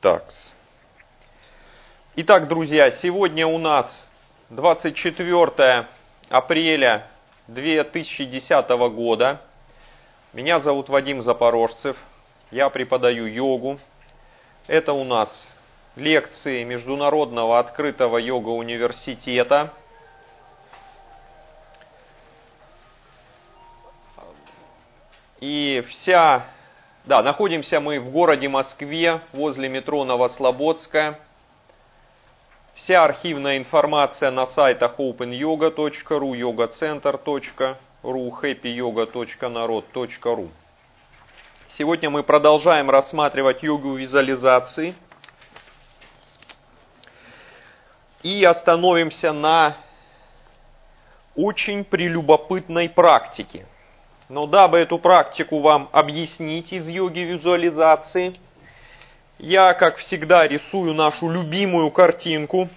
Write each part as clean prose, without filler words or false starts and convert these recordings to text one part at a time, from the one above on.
Итак, друзья, сегодня у нас 24 апреля 2010 года. Меня зовут Вадим Запорожцев, я преподаю йогу. Это у нас лекции Международного открытого йога-университета. Находимся мы в городе Москве, возле метро Новослободская. Вся архивная информация на сайтах openyoga.ru, yogacenter.ru, happyyoga.narod.ru. Сегодня мы продолжаем рассматривать йогу визуализации и остановимся на очень прелюбопытной практике. Но дабы эту практику вам объяснить из йоги визуализации, я, как всегда, рисую нашу любимую картинку.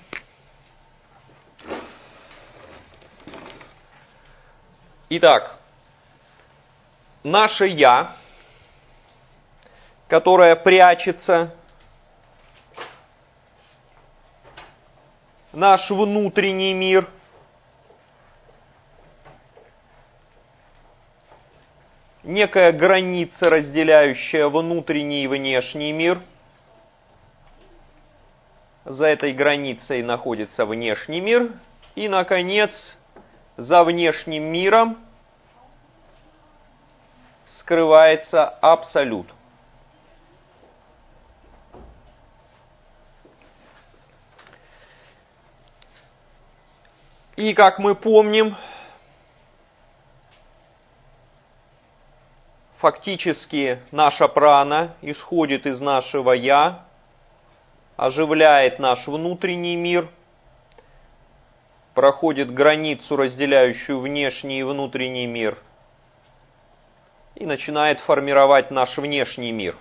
Итак, наше «я», которое прячется, наш внутренний мир, некая граница, разделяющая внутренний и внешний мир. За этой границей находится внешний мир. И, наконец, за внешним миром скрывается абсолют. И, как мы помним, фактически наша прана исходит из нашего «я», оживляет наш внутренний мир, проходит границу, разделяющую внешний и внутренний мир, и начинает формировать наш внешний мир.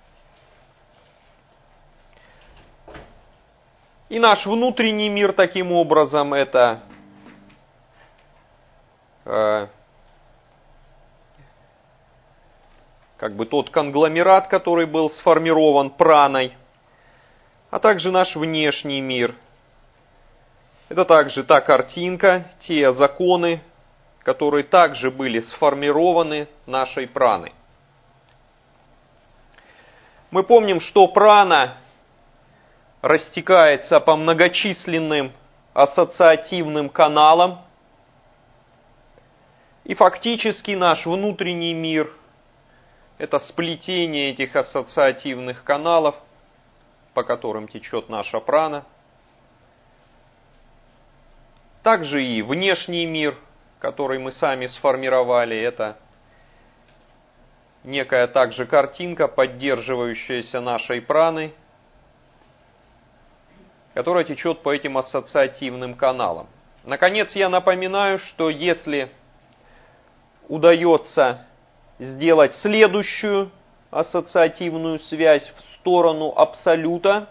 И наш внутренний мир, таким образом, это тот конгломерат, который был сформирован праной, а также наш внешний мир. Это также та картинка, те законы, которые также были сформированы нашей праной. Мы помним, что прана растекается по многочисленным ассоциативным каналам, и фактически наш внутренний мир – это сплетение этих ассоциативных каналов, по которым течет наша прана. Также и внешний мир, который мы сами сформировали, это некая также картинка, поддерживающаяся нашей праной, которая течет по этим ассоциативным каналам. Наконец, я напоминаю, что если удается сделать следующую ассоциативную связь в сторону абсолюта,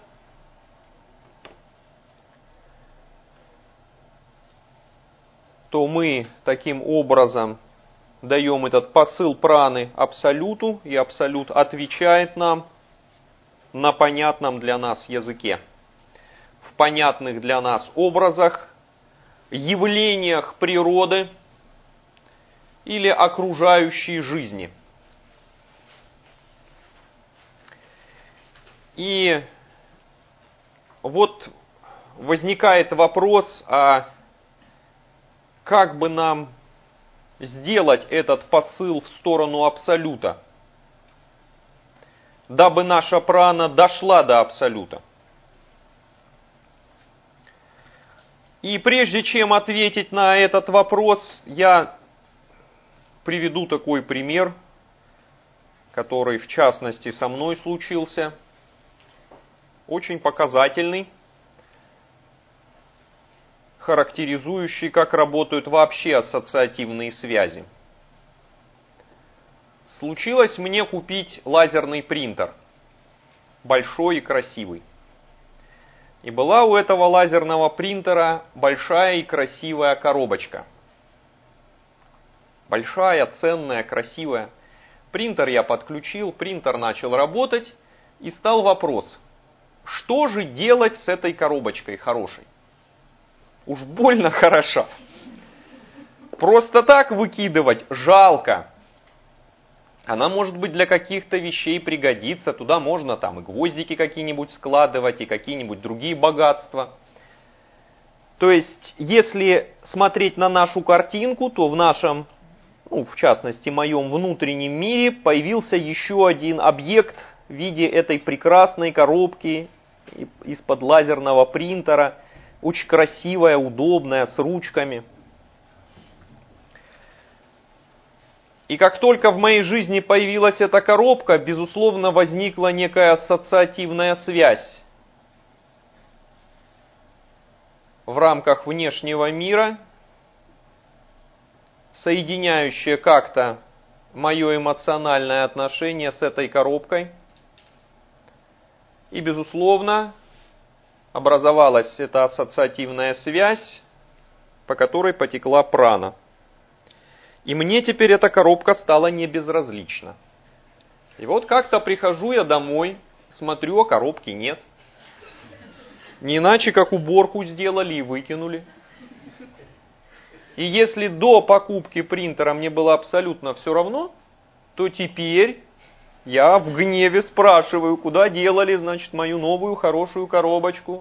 то мы таким образом даем этот посыл праны абсолюту, и абсолют отвечает нам на понятном для нас языке, в понятных для нас образах, явлениях природы или окружающей жизни. И вот возникает вопрос, а как бы нам сделать этот посыл в сторону абсолюта, дабы наша прана дошла до абсолюта? И прежде чем ответить на этот вопрос, я приведу такой пример, который в частности со мной случился, очень показательный, характеризующий, как работают вообще ассоциативные связи. Случилось мне купить лазерный принтер, большой и красивый. И была у этого лазерного принтера большая и красивая коробочка. Большая, ценная, красивая. Принтер я подключил, принтер начал работать, и стал вопрос: что же делать с этой коробочкой хорошей? Уж больно хороша. Просто так выкидывать жалко. Она, может быть, для каких-то вещей пригодится. Туда можно там и гвоздики какие-нибудь складывать, и какие-нибудь другие богатства. То есть, если смотреть на нашу картинку, то в нашем, в частности, моем внутреннем мире появился еще один объект в виде этой прекрасной коробки из-под лазерного принтера. Очень красивая, удобная, с ручками. И как только в моей жизни появилась эта коробка, безусловно, возникла некая ассоциативная связь в рамках внешнего мира, соединяющая как-то мое эмоциональное отношение с этой коробкой. И, безусловно, образовалась эта ассоциативная связь, по которой потекла прана. И мне теперь эта коробка стала не безразлична. И вот как-то прихожу я домой, смотрю, а коробки нет. Не иначе, как уборку сделали и выкинули. И если до покупки принтера мне было абсолютно все равно, то теперь я в гневе спрашиваю, куда делали, значит, мою новую хорошую коробочку.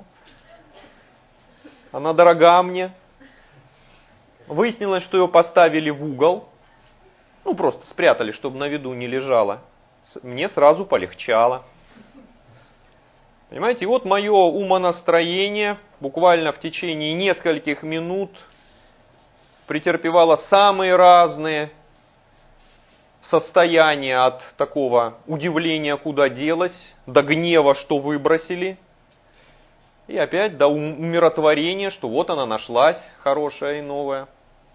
Она дорога мне. Выяснилось, что ее поставили в угол. Просто спрятали, чтобы на виду не лежала. Мне сразу полегчало. Понимаете, и вот мое умонастроение буквально в течение нескольких минут претерпевало самые разные состояния от такого удивления, куда делось, до гнева, что выбросили, и опять до умиротворения, что вот она нашлась, хорошая и новая.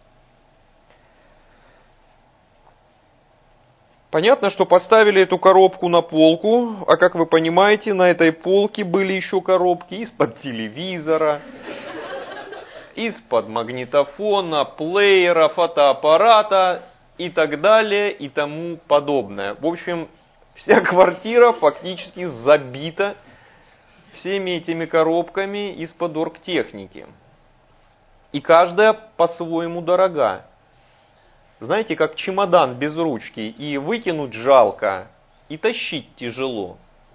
Понятно, что поставили эту коробку на полку, а как вы понимаете, на этой полке были еще коробки из-под телевизора, из-под магнитофона, плеера, фотоаппарата и так далее и тому подобное. В общем, вся квартира фактически забита всеми этими коробками из-под оргтехники. И каждая по-своему дорога. Знаете, как чемодан без ручки, и выкинуть жалко, и тащить тяжело.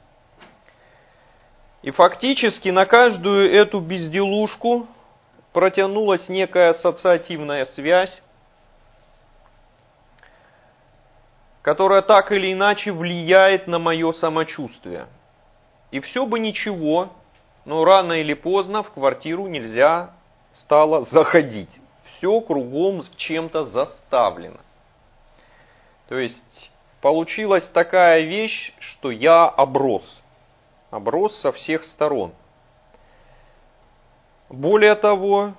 И фактически на каждую эту безделушку протянулась некая ассоциативная связь, которая так или иначе влияет на мое самочувствие. И все бы ничего, но рано или поздно в квартиру нельзя стало заходить. Все кругом чем-то заставлено. То есть получилась такая вещь, что я оброс. Оброс со всех сторон. Более того,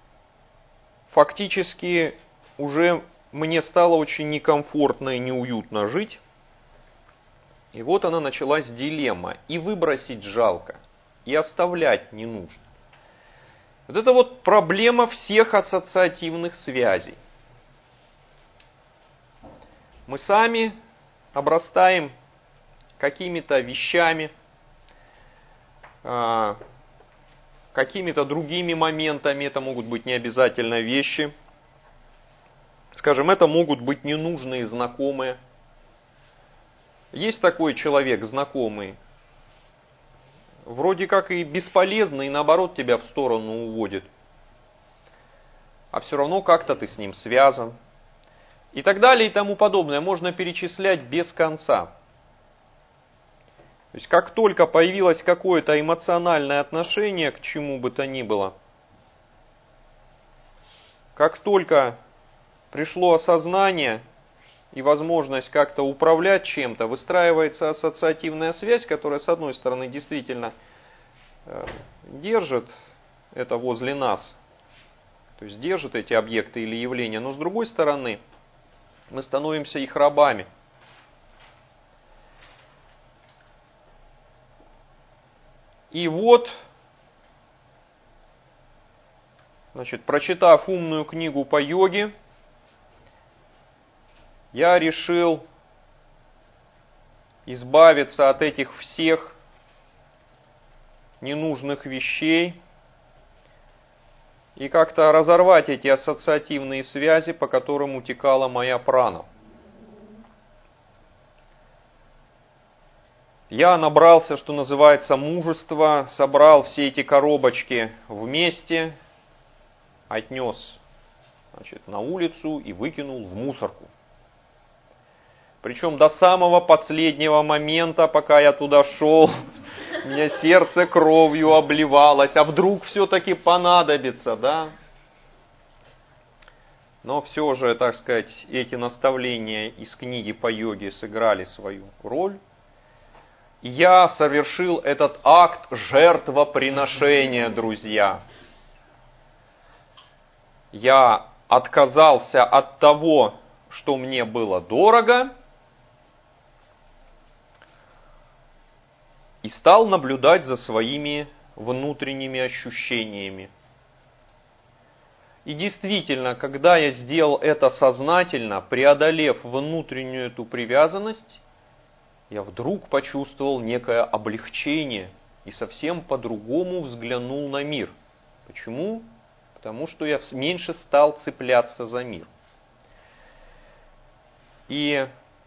фактически уже мне стало очень некомфортно и неуютно жить. И вот она началась дилемма. И выбросить жалко, и оставлять не нужно. Вот это вот проблема всех ассоциативных связей. Мы сами обрастаем какими-то вещами, какими-то другими моментами. Это могут быть не обязательно вещи. Скажем, это могут быть ненужные знакомые. Есть такой человек, знакомый, вроде как и бесполезный, и наоборот тебя в сторону уводит. А все равно как-то ты с ним связан. И так далее и тому подобное. Можно перечислять без конца. То есть как только появилось какое-то эмоциональное отношение к чему бы то ни было, как только пришло осознание и возможность как-то управлять чем-то, выстраивается ассоциативная связь, которая, с одной стороны, действительно держит это возле нас, то есть держит эти объекты или явления, но с другой стороны, мы становимся их рабами. И вот, значит, прочитав умную книгу по йоге, я решил избавиться от этих всех ненужных вещей и как-то разорвать эти ассоциативные связи, по которым утекала моя прана. Я набрался, что называется, мужества, собрал все эти коробочки вместе, отнес, на улицу и выкинул в мусорку. Причем до самого последнего момента, пока я туда шел, у меня сердце кровью обливалось, а вдруг все-таки понадобится, да? Но все же, так сказать, эти наставления из книги по йоге сыграли свою роль. Я совершил этот акт жертвоприношения, друзья. Я отказался от того, что мне было дорого, и стал наблюдать за своими внутренними ощущениями. И действительно, когда я сделал это сознательно, преодолев внутреннюю эту привязанность, я вдруг почувствовал некое облегчение и совсем по-другому взглянул на мир. Почему? Потому что я меньше стал цепляться за мир. И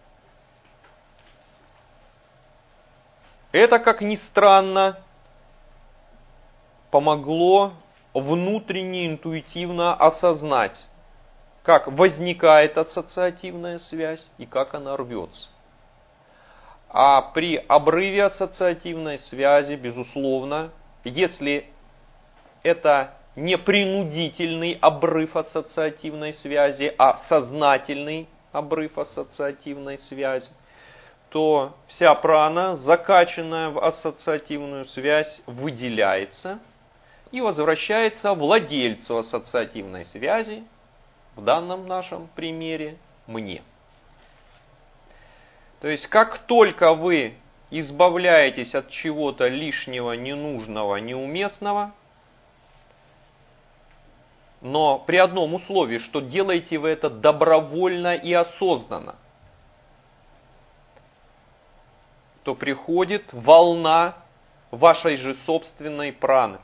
это, как ни странно, помогло внутренне, интуитивно осознать, как возникает ассоциативная связь и как она рвется. А при обрыве ассоциативной связи, безусловно, если это не принудительный обрыв ассоциативной связи, а сознательный обрыв ассоциативной связи, то вся прана, закачанная в ассоциативную связь, выделяется и возвращается владельцу ассоциативной связи, в данном нашем примере, мне. То есть, как только вы избавляетесь от чего-то лишнего, ненужного, неуместного, но при одном условии, что делаете вы это добровольно и осознанно, то приходит волна вашей же собственной праны.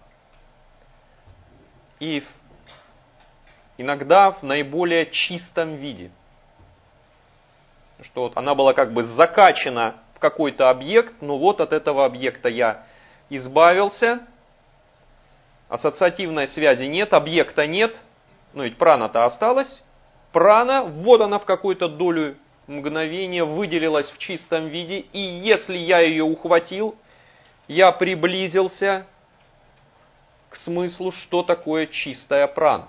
И иногда в наиболее чистом виде. Что вот она была как бы закачана в какой-то объект, но вот от этого объекта я избавился, ассоциативной связи нет, объекта нет, но ведь прана-то осталась. Прана, вот она в какую-то долю мгновения выделилась в чистом виде, и если я ее ухватил, я приблизился к смыслу, что такое чистая прана.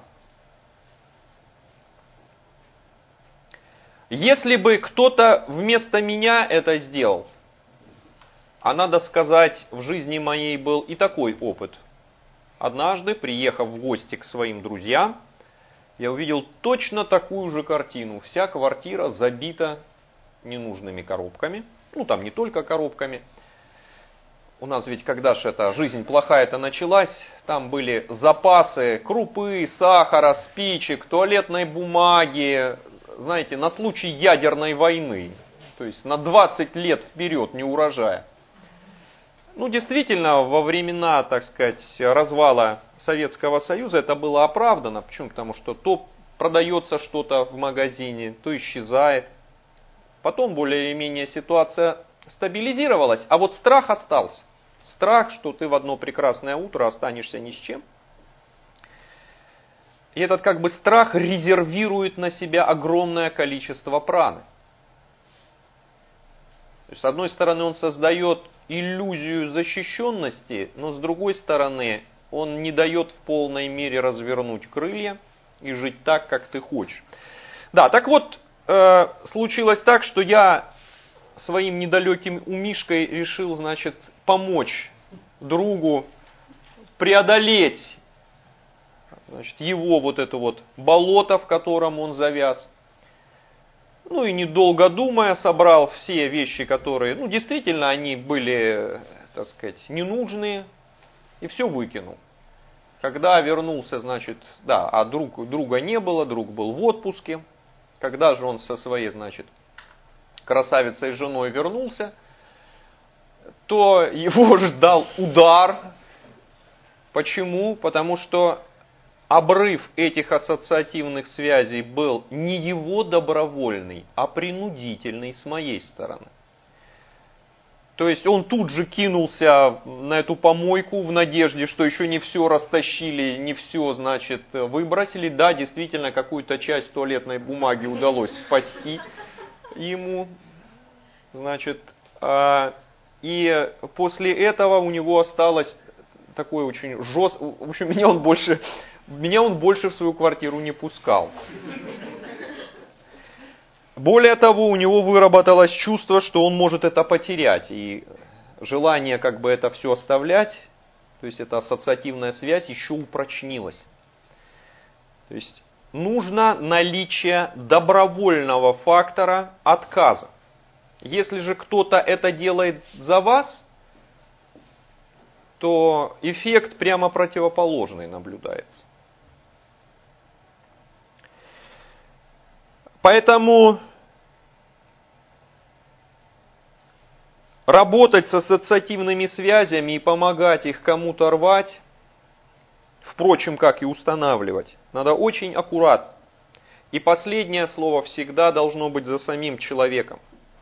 Если бы кто-то вместо меня это сделал, а надо сказать, в жизни моей был и такой опыт. Однажды, приехав в гости к своим друзьям, я увидел точно такую же картину. Вся квартира забита ненужными коробками. Ну, там не только коробками. У нас ведь когда же эта жизнь плохая-то началась, там были запасы крупы, сахара, спичек, туалетной бумаги, знаете, на случай ядерной войны. То есть на 20 лет вперед не урожая. Ну, действительно, во времена, так сказать, развала Советского Союза это было оправдано. Почему? Потому что то продается что-то в магазине, то исчезает. Потом более-менее ситуация стабилизировалась, а вот страх остался. Страх, что ты в одно прекрасное утро останешься ни с чем. И этот как бы страх резервирует на себя огромное количество праны. То есть, с одной стороны, он создает иллюзию защищенности, но с другой стороны, он не дает в полной мере развернуть крылья и жить так, как ты хочешь. Да, так вот, случилось так, что я своим недалеким умишкой решил, значит, помочь другу преодолеть, значит, его вот это вот болото, в котором он завяз. Ну и недолго думая, собрал все вещи, которые, ну, действительно, они были, так сказать, ненужные, и все выкинул. Когда вернулся, значит, да, а друга не было, друг был в отпуске. Когда же он со своей, значит, красавицей женой вернулся, то его ждал удар Почему? Потому что обрыв этих ассоциативных связей был не его добровольный, а принудительный с моей стороны. То есть он тут же кинулся на эту помойку в надежде, что еще не все растащили, не все, значит, выбросили. Да, действительно, какую-то часть туалетной бумаги удалось спасти ему. Значит, и после этого у него осталось такое очень жесткое... В общем, меня он больше в свою квартиру не пускал. Более того, у него выработалось чувство, что он может это потерять. И желание как бы это все оставлять, то есть эта ассоциативная связь еще упрочнилась. То есть нужно наличие добровольного фактора отказа. Если же кто-то это делает за вас, то эффект прямо противоположный наблюдается. Поэтому работать с ассоциативными связями и помогать их кому-то рвать, впрочем, как и устанавливать, надо очень аккуратно. И последнее слово всегда должно быть за самим человеком.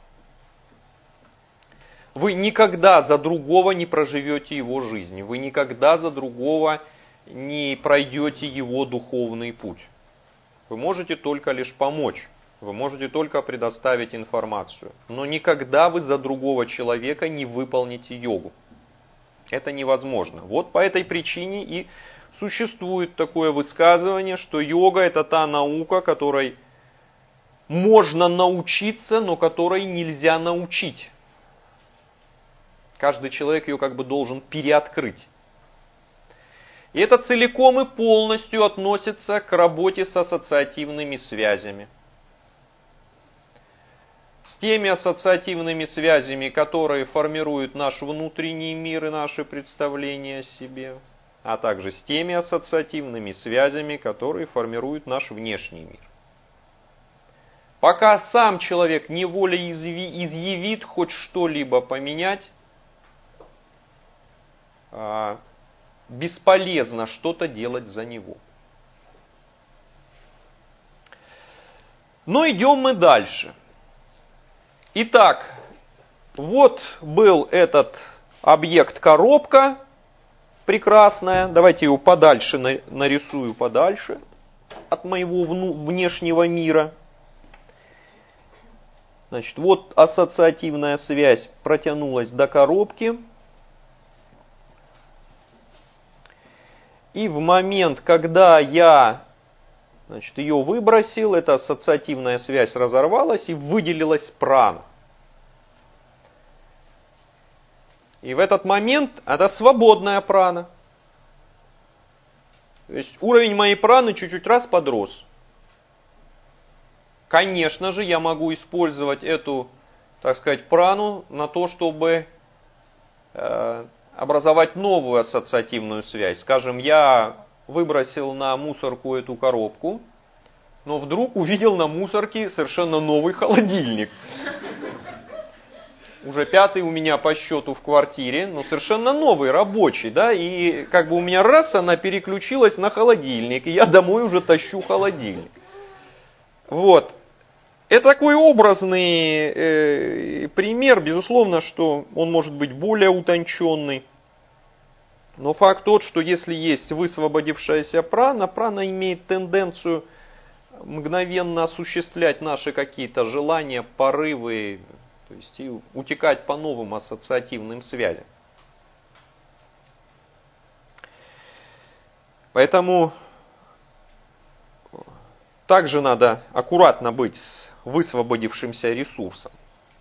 Вы никогда за другого не проживете его жизнь, вы никогда за другого не пройдете его духовный путь. Вы можете только лишь помочь, вы можете только предоставить информацию, но никогда вы за другого человека не выполните йогу. Это невозможно. Вот по этой причине и существует такое высказывание, что йога — это та наука, которой можно научиться, но которой нельзя научить. Каждый человек ее как бы должен переоткрыть. И это целиком и полностью относится к работе с ассоциативными связями. С теми ассоциативными связями, которые формируют наш внутренний мир и наши представления о себе, а также с теми ассоциативными связями, которые формируют наш внешний мир. Пока сам человек не волеизъявит хоть что-либо поменять, бесполезно что-то делать за него. Но идем мы дальше. Итак, вот был этот объект коробка прекрасная. Давайте его подальше нарисую, подальше от моего внешнего мира. Значит, вот ассоциативная связь протянулась до коробки. И в момент, когда я, значит, ее выбросил, эта ассоциативная связь разорвалась и выделилась прана. И в этот момент это свободная прана. То есть уровень моей праны чуть-чуть раз подрос. Конечно же, я могу использовать эту, так сказать, прану на то, чтобы образовать новую ассоциативную связь. Скажем, я выбросил на мусорку эту коробку, но вдруг увидел на мусорке совершенно новый холодильник. Уже 5-й у меня по счету в квартире, но совершенно новый, рабочий, да, и как бы у меня раз она переключилась на холодильник, и я домой уже тащу холодильник. Вот. Это такой образный пример, безусловно, что он может быть более утонченный. Но факт тот, что если есть высвободившаяся прана, прана имеет тенденцию мгновенно осуществлять наши какие-то желания, порывы, то есть и утекать по новым ассоциативным связям. Поэтому также надо аккуратно быть с высвободившимся ресурсом.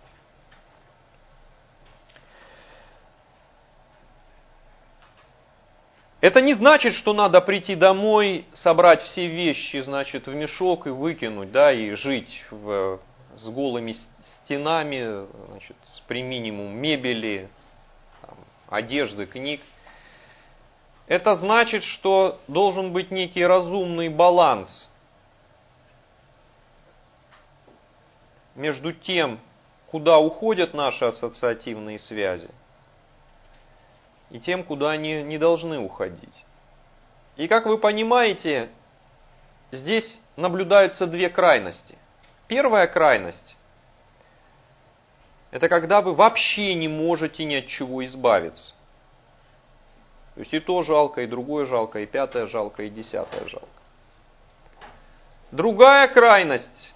Это не значит, что надо прийти домой, собрать все вещи, значит, в мешок и выкинуть, да, и жить с голыми стенами, значит, при минимум мебели, там, одежды, книг. Это значит, что должен быть некий разумный баланс между тем, куда уходят наши ассоциативные связи, и тем, куда они не должны уходить. И как вы понимаете, здесь наблюдаются две крайности. Первая крайность – это когда вы вообще не можете ни от чего избавиться. То есть и то жалко, и другое жалко, и пятое жалко, и десятое жалко. Другая крайность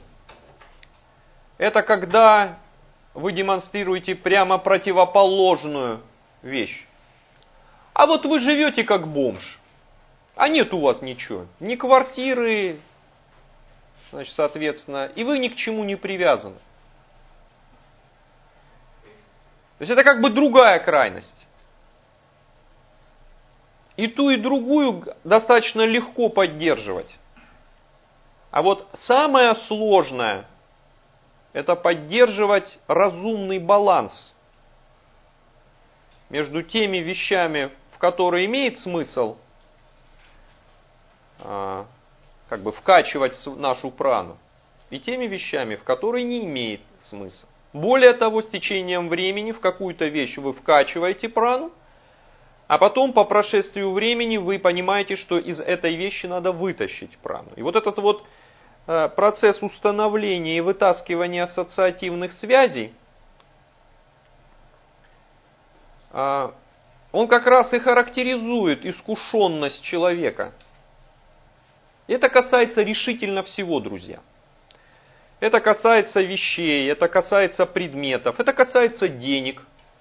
– это когда вы демонстрируете прямо противоположную вещь. А вот вы живете как бомж, а нет у вас ничего, ни квартиры, значит, соответственно, и вы ни к чему не привязаны. То есть это как бы другая крайность. И ту, и другую достаточно легко поддерживать. А вот самое сложное – это поддерживать разумный баланс между теми вещами, в которые имеет смысл как бы вкачивать нашу прану, и теми вещами, в которые не имеет смысла. Более того, с течением времени в какую-то вещь вы вкачиваете прану, а потом по прошествию времени вы понимаете, что из этой вещи надо вытащить прану. И вот этот вот процесс установления и вытаскивания ассоциативных связей, он как раз и характеризует искушенность человека. Это касается решительно всего, друзья. Это касается вещей, это касается предметов, это касается денег.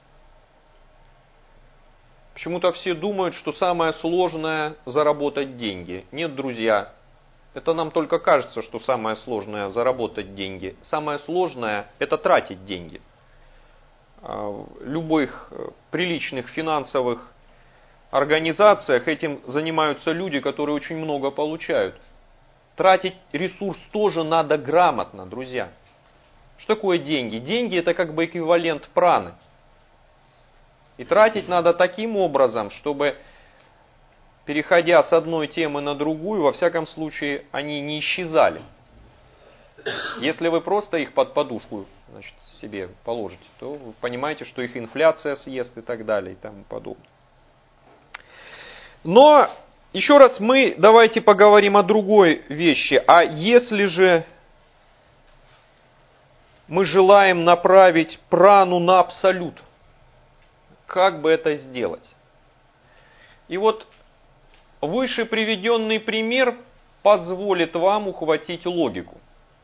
Почему-то все думают, что самое сложное – заработать деньги. Нет, друзья, это нам только кажется, что самое сложное – заработать деньги. Самое сложное – это тратить деньги. В любых приличных финансовых организациях этим занимаются люди, которые очень много получают. Тратить ресурс тоже надо грамотно, друзья. Что такое деньги? Деньги – это как бы эквивалент праны. И тратить надо таким образом, чтобы, переходя с одной темы на другую, во всяком случае, они не исчезали. Если вы просто их под подушку, значит, себе положите, то вы понимаете, что их инфляция съест и так далее и тому подобное. Но, еще раз, мы давайте поговорим о другой вещи. А если же мы желаем направить прану на абсолют, как бы это сделать? И вот выше приведенный пример позволит вам ухватить логику.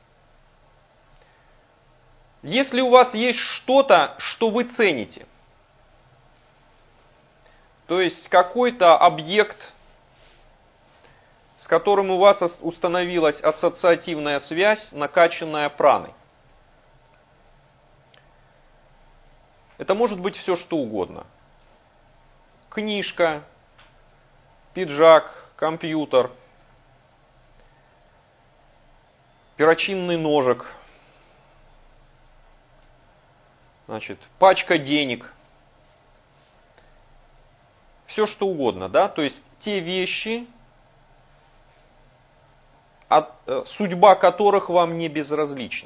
Если у вас есть что-то, что вы цените, то есть какой-то объект, с которым у вас установилась ассоциативная связь, накачанная праной. Это может быть все что угодно. Книжка, пиджак, компьютер, перочинный ножик, значит, пачка денег. Все что угодно, да? То есть те вещи, судьба которых вам не безразлична.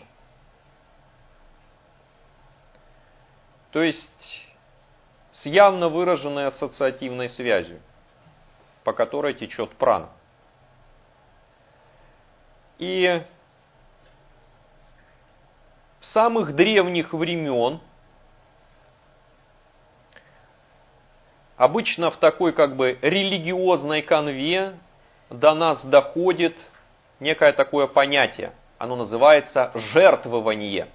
То есть с явно выраженной ассоциативной связью, по которой течет прана. И с самых древних времен обычно в такой как бы религиозной канве до нас доходит некое такое понятие. Оно называется жертвование.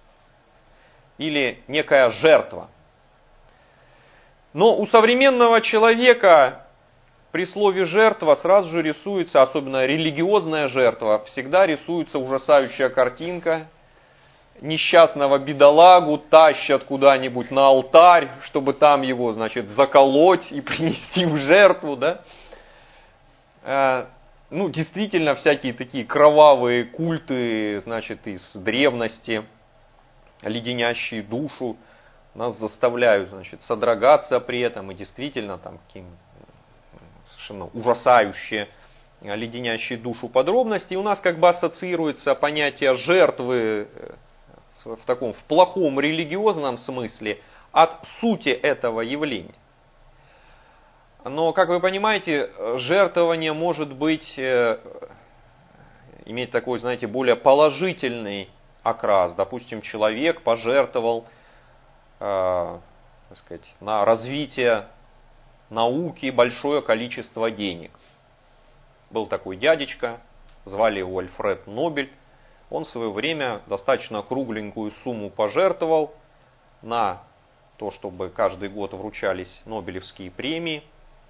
Или некая жертва. Но у современного человека при слове «жертва» сразу же рисуется, особенно религиозная жертва, всегда рисуется ужасающая картинка. Несчастного бедолагу тащат куда-нибудь на алтарь, чтобы там его, значит, заколоть и принести в жертву, да? Действительно, всякие такие кровавые культы, значит, из древности, леденящие душу, нас заставляют, значит, содрогаться при этом, и действительно там какие совершенно ужасающие, леденящие душу подробности. И у нас как бы ассоциируется понятие жертвы в плохом религиозном смысле от сути этого явления. Но, как вы понимаете, жертвование может быть, иметь такой, знаете, более положительный окрас. Допустим, человек пожертвовал, так сказать, на развитие науки большое количество денег. Был такой дядечка, звали его Альфред Нобель. Он в свое время достаточно кругленькую сумму пожертвовал на то, чтобы каждый год вручались Нобелевские премии.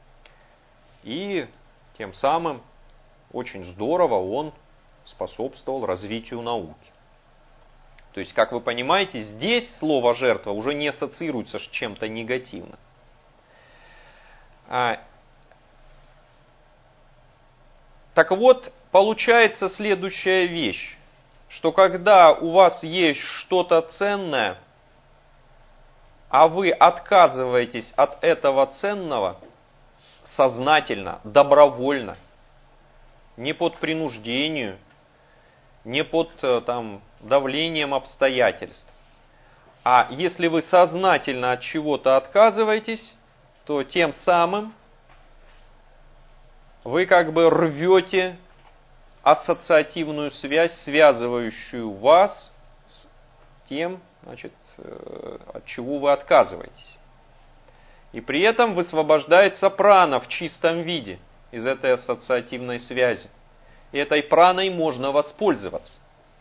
И тем самым очень здорово он способствовал развитию науки. То есть, как вы понимаете, здесь слово «жертва» уже не ассоциируется с чем-то негативным. Так вот, получается следующая вещь, что когда у вас есть что-то ценное, а вы отказываетесь от этого ценного сознательно, добровольно, не под принуждением, не под давлением обстоятельств, а если вы сознательно от чего-то отказываетесь, то тем самым вы как бы рвете ассоциативную связь, связывающую вас с тем, от чего вы отказываетесь. И при этом высвобождается прана в чистом виде из этой ассоциативной связи. И этой праной можно воспользоваться.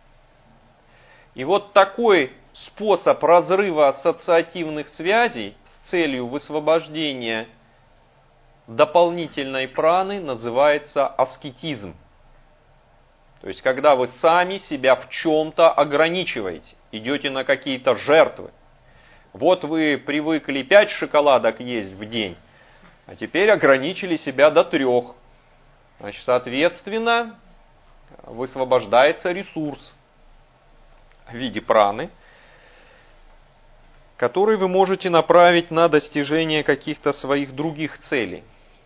И вот такой способ разрыва ассоциативных связей с целью высвобождения дополнительной праны называется аскетизм. То есть, когда вы сами себя в чем-то ограничиваете, идете на какие-то жертвы. Вот вы привыкли 5 шоколадок есть в день, а теперь ограничили себя до 3. Значит, соответственно, высвобождается ресурс в виде праны, который вы можете направить на достижение каких-то своих других целей.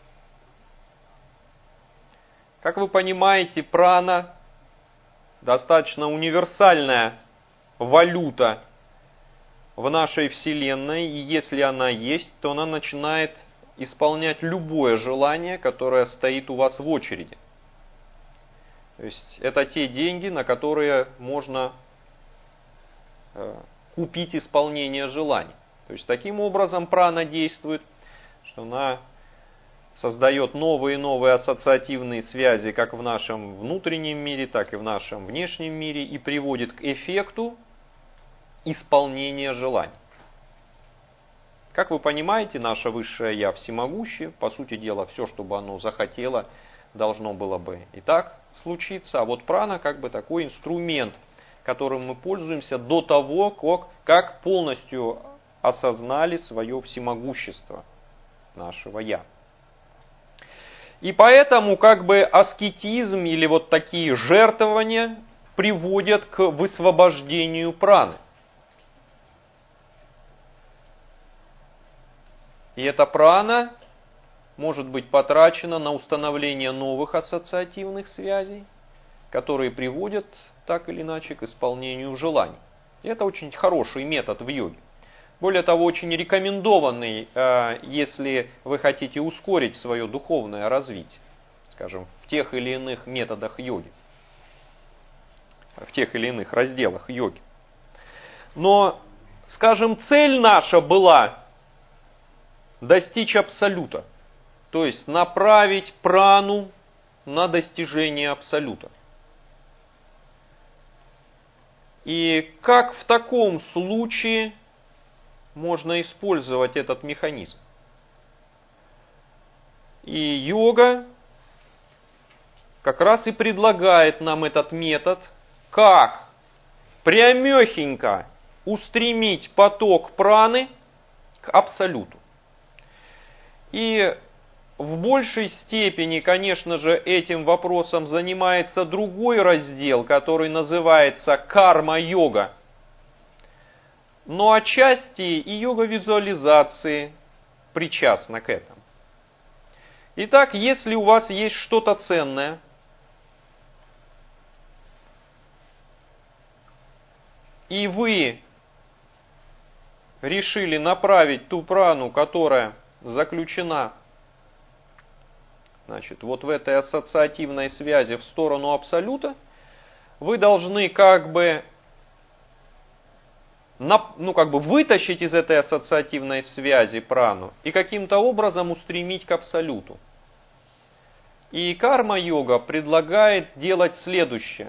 Как вы понимаете, прана достаточно универсальная валюта в нашей Вселенной, и если она есть, то она начинает исполнять любое желание, которое стоит у вас в очереди. То есть это те деньги, на которые можно купить исполнение желаний. То есть таким образом прана действует, что она создает новые и новые ассоциативные связи как в нашем внутреннем мире, так и в нашем внешнем мире и приводит к эффекту исполнения желаний. Как вы понимаете, наше высшее Я всемогущее, по сути дела, все, что бы оно захотело, должно было бы и так случиться. А вот прана как бы такой инструмент, которым мы пользуемся до того, как полностью осознали свое всемогущество нашего Я. И поэтому как бы аскетизм или вот такие жертвования приводят к высвобождению праны. И эта прана может быть потрачена на установление новых ассоциативных связей, которые приводят так или иначе к исполнению желаний. И это очень хороший метод в йоге. Более того, очень рекомендованный, если вы хотите ускорить свое духовное развитие, скажем, в тех или иных методах йоги, в тех или иных разделах йоги. Но, скажем, цель наша была достичь абсолюта, то есть направить прану на достижение абсолюта. И как в таком случае можно использовать этот механизм? И йога как раз и предлагает нам этот метод, как прямехенько устремить поток праны к абсолюту. И в большей степени, конечно же, этим вопросом занимается другой раздел, который называется карма-йога. Но отчасти и йога визуализации причастна к этому. Итак, если у вас есть что-то ценное, и вы решили направить ту прану, которая заключена Значит, вот в этой ассоциативной связи в сторону абсолюта вы должны как бы вытащить из этой ассоциативной связи прану и каким-то образом устремить к абсолюту. И карма-йога предлагает делать следующее.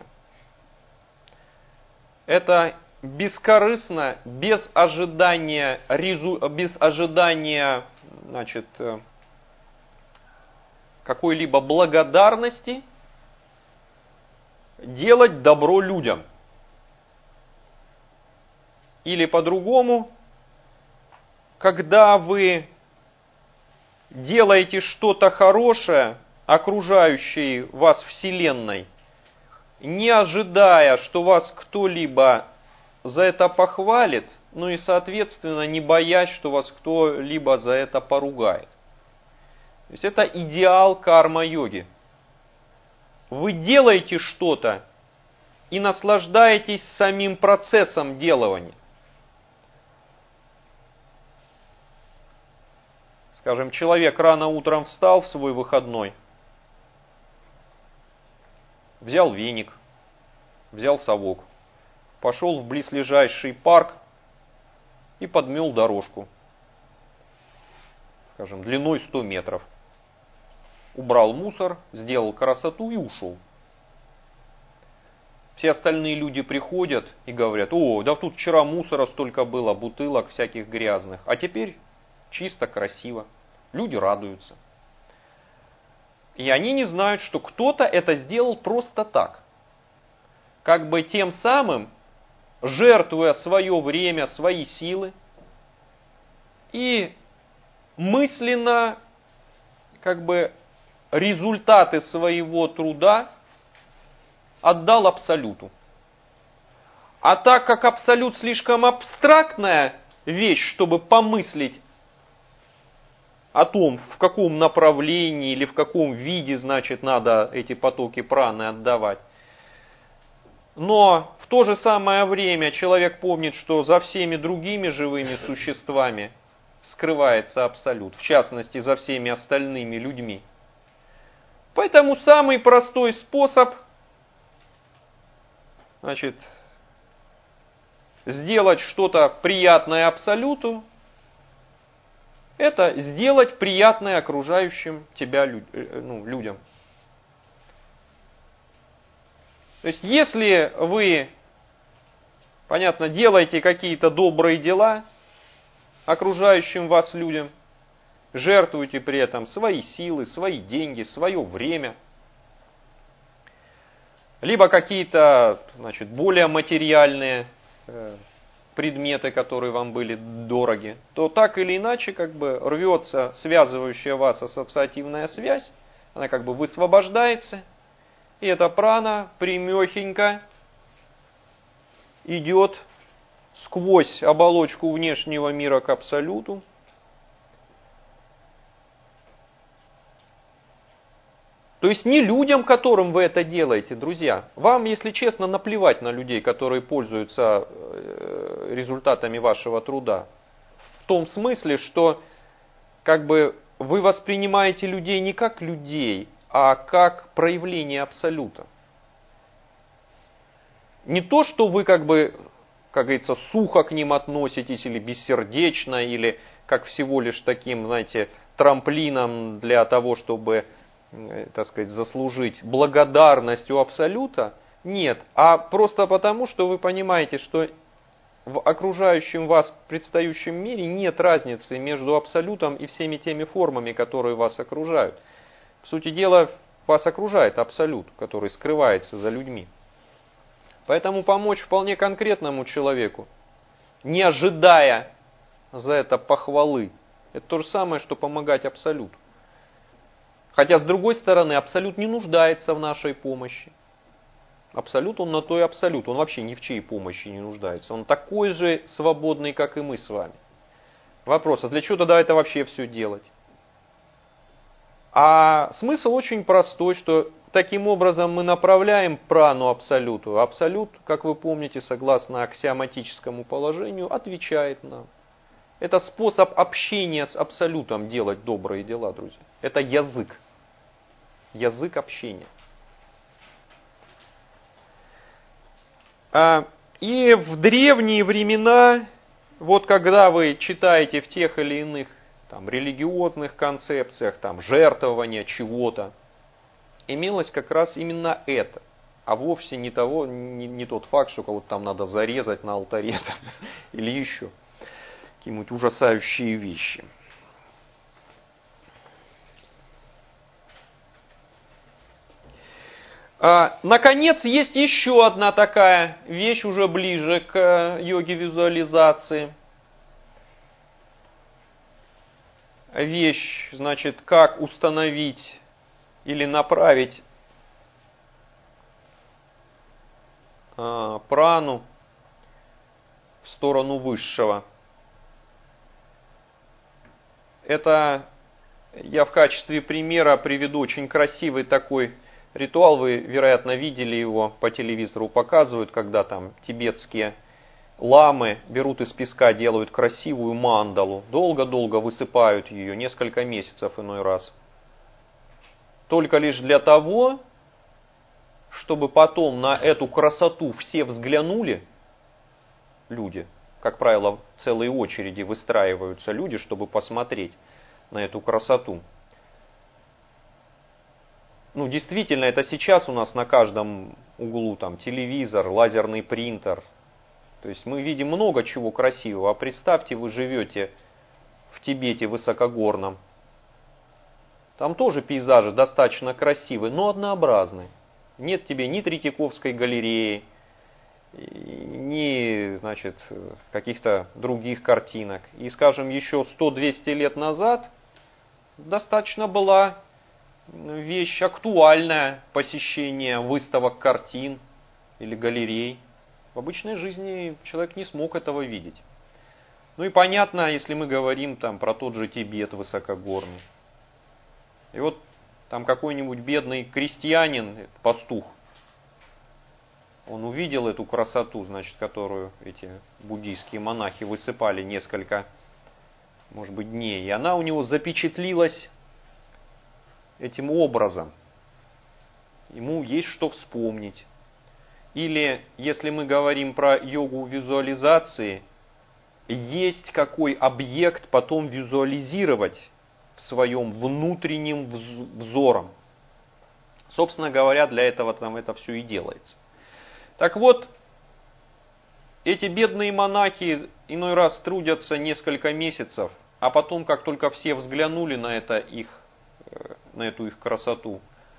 Это бескорыстно, без ожидания, значит, какой-либо благодарности делать добро людям. Или по-другому, когда вы делаете что-то хорошее окружающей вас Вселенной, не ожидая, что вас кто-либо за это похвалит, ну и, соответственно, не боясь, что вас кто-либо за это поругает. То есть это идеал карма-йоги. Вы делаете что-то и наслаждаетесь самим процессом делания. Скажем, человек рано утром встал в свой выходной, взял веник, взял совок, пошел в близлежащий парк и подмел дорожку, скажем, длиной 100 метров. Убрал мусор, сделал красоту и ушел. Все остальные люди приходят и говорят: о, да тут вчера мусора столько было, бутылок всяких грязных, а теперь чисто, красиво. Люди радуются. И они не знают, что кто-то это сделал просто так. Как бы тем самым жертвуя свое время, свои силы и мысленно как бы результаты своего труда отдал абсолюту. А так как абсолют слишком абстрактная вещь, чтобы помыслить о том, в каком направлении или в каком виде, значит, надо эти потоки праны отдавать. Но в то же самое время человек помнит, что за всеми другими живыми существами скрывается абсолют, в частности, за всеми остальными людьми. Поэтому самый простой способ, значит, сделать что-то приятное абсолюту, это сделать приятное окружающим тебя людям. То есть, если вы, понятно, делаете какие-то добрые дела окружающим вас людям, жертвуете при этом свои силы, свои деньги, свое время, либо какие-то, значит, более материальные предметы, которые вам были дороги, то так или иначе как бы рвется связывающая вас ассоциативная связь, она как бы высвобождается, и эта прана прямехенько идет сквозь оболочку внешнего мира к абсолюту. То есть не людям, которым вы это делаете, друзья. Вам, если честно, наплевать на людей, которые пользуются результатами вашего труда. В том смысле, что как бы вы воспринимаете людей не как людей, а как проявление абсолюта. Не то, что вы как бы, как говорится, сухо к ним относитесь, или бессердечно, или как всего лишь таким, знаете, трамплином для того, чтобы, так сказать, заслужить благодарность у абсолюта. Нет, а просто потому, что вы понимаете, что в окружающем вас предстающем мире нет разницы между абсолютом и всеми теми формами, которые вас окружают. По сути дела, вас окружает абсолют, который скрывается за людьми. Поэтому помочь вполне конкретному человеку, не ожидая за это похвалы, это то же самое, что помогать абсолюту. Хотя, с другой стороны, абсолют не нуждается в нашей помощи. Абсолют, он на то и абсолют. Он вообще ни в чьей помощи не нуждается. Он такой же свободный, как и мы с вами. Вопрос, а для чего тогда это вообще все делать? А смысл очень простой, что таким образом мы направляем прану абсолюту. Абсолют, как вы помните, согласно аксиоматическому положению, отвечает нам. Это способ общения с абсолютом делать добрые дела, друзья. Это язык. язык общения. И в древние времена, вот когда вы читаете в тех или иных там, религиозных концепциях, там, жертвования чего-то, имелось как раз именно это, а вовсе не тот факт, что кого-то там надо зарезать на алтаре там, или еще какие-нибудь ужасающие вещи. Наконец, есть еще одна такая вещь, уже ближе к йоге визуализации. Вещь, значит, как установить или направить прану в сторону высшего. Это я в качестве примера приведу очень красивый такой ритуал. Вы, вероятно, видели его, по телевизору показывают, когда там тибетские ламы берут из песка, делают красивую мандалу, долго-долго высыпают ее, несколько месяцев иной раз. Только лишь для того, чтобы потом на эту красоту все взглянули, люди, как правило, целые очереди выстраиваются люди, чтобы посмотреть на эту красоту. Ну, действительно, это сейчас у нас на каждом углу там телевизор, лазерный принтер. То есть мы видим много чего красивого. А представьте, вы живете в Тибете высокогорном. Там тоже пейзажи достаточно красивые, но однообразные. Нет тебе ни Третьяковской галереи, ни, значит, каких-то других картинок. И, скажем, еще 100-200 лет назад достаточно была вещь актуальная, посещение выставок картин или галерей. В обычной жизни человек не смог этого видеть. Ну и понятно, если мы говорим там про тот же Тибет высокогорный. И вот там какой-нибудь бедный крестьянин, пастух, он увидел эту красоту, значит, которую эти буддийские монахи высыпали несколько, может быть, дней. И она у него запечатлилась этим образом. Ему есть что вспомнить. Или, если мы говорим про йогу визуализации, есть какой объект потом визуализировать своим внутренним взором. Собственно говоря, для этого там это все и делается. Так вот, эти бедные монахи иной раз трудятся несколько месяцев, а потом, как только все взглянули на эту их красоту,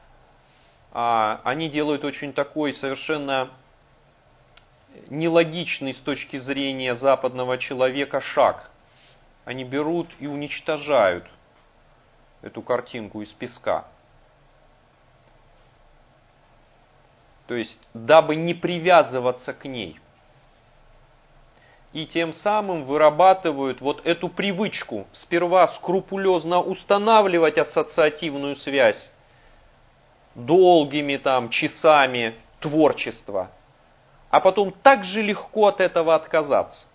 они делают очень такой совершенно нелогичный с точки зрения западного человека шаг. Они берут и уничтожают эту картинку из песка. То есть, дабы не привязываться к ней. И тем самым вырабатывают вот эту привычку сперва скрупулезно устанавливать ассоциативную связь долгими там часами творчества, а потом так же легко от этого отказаться.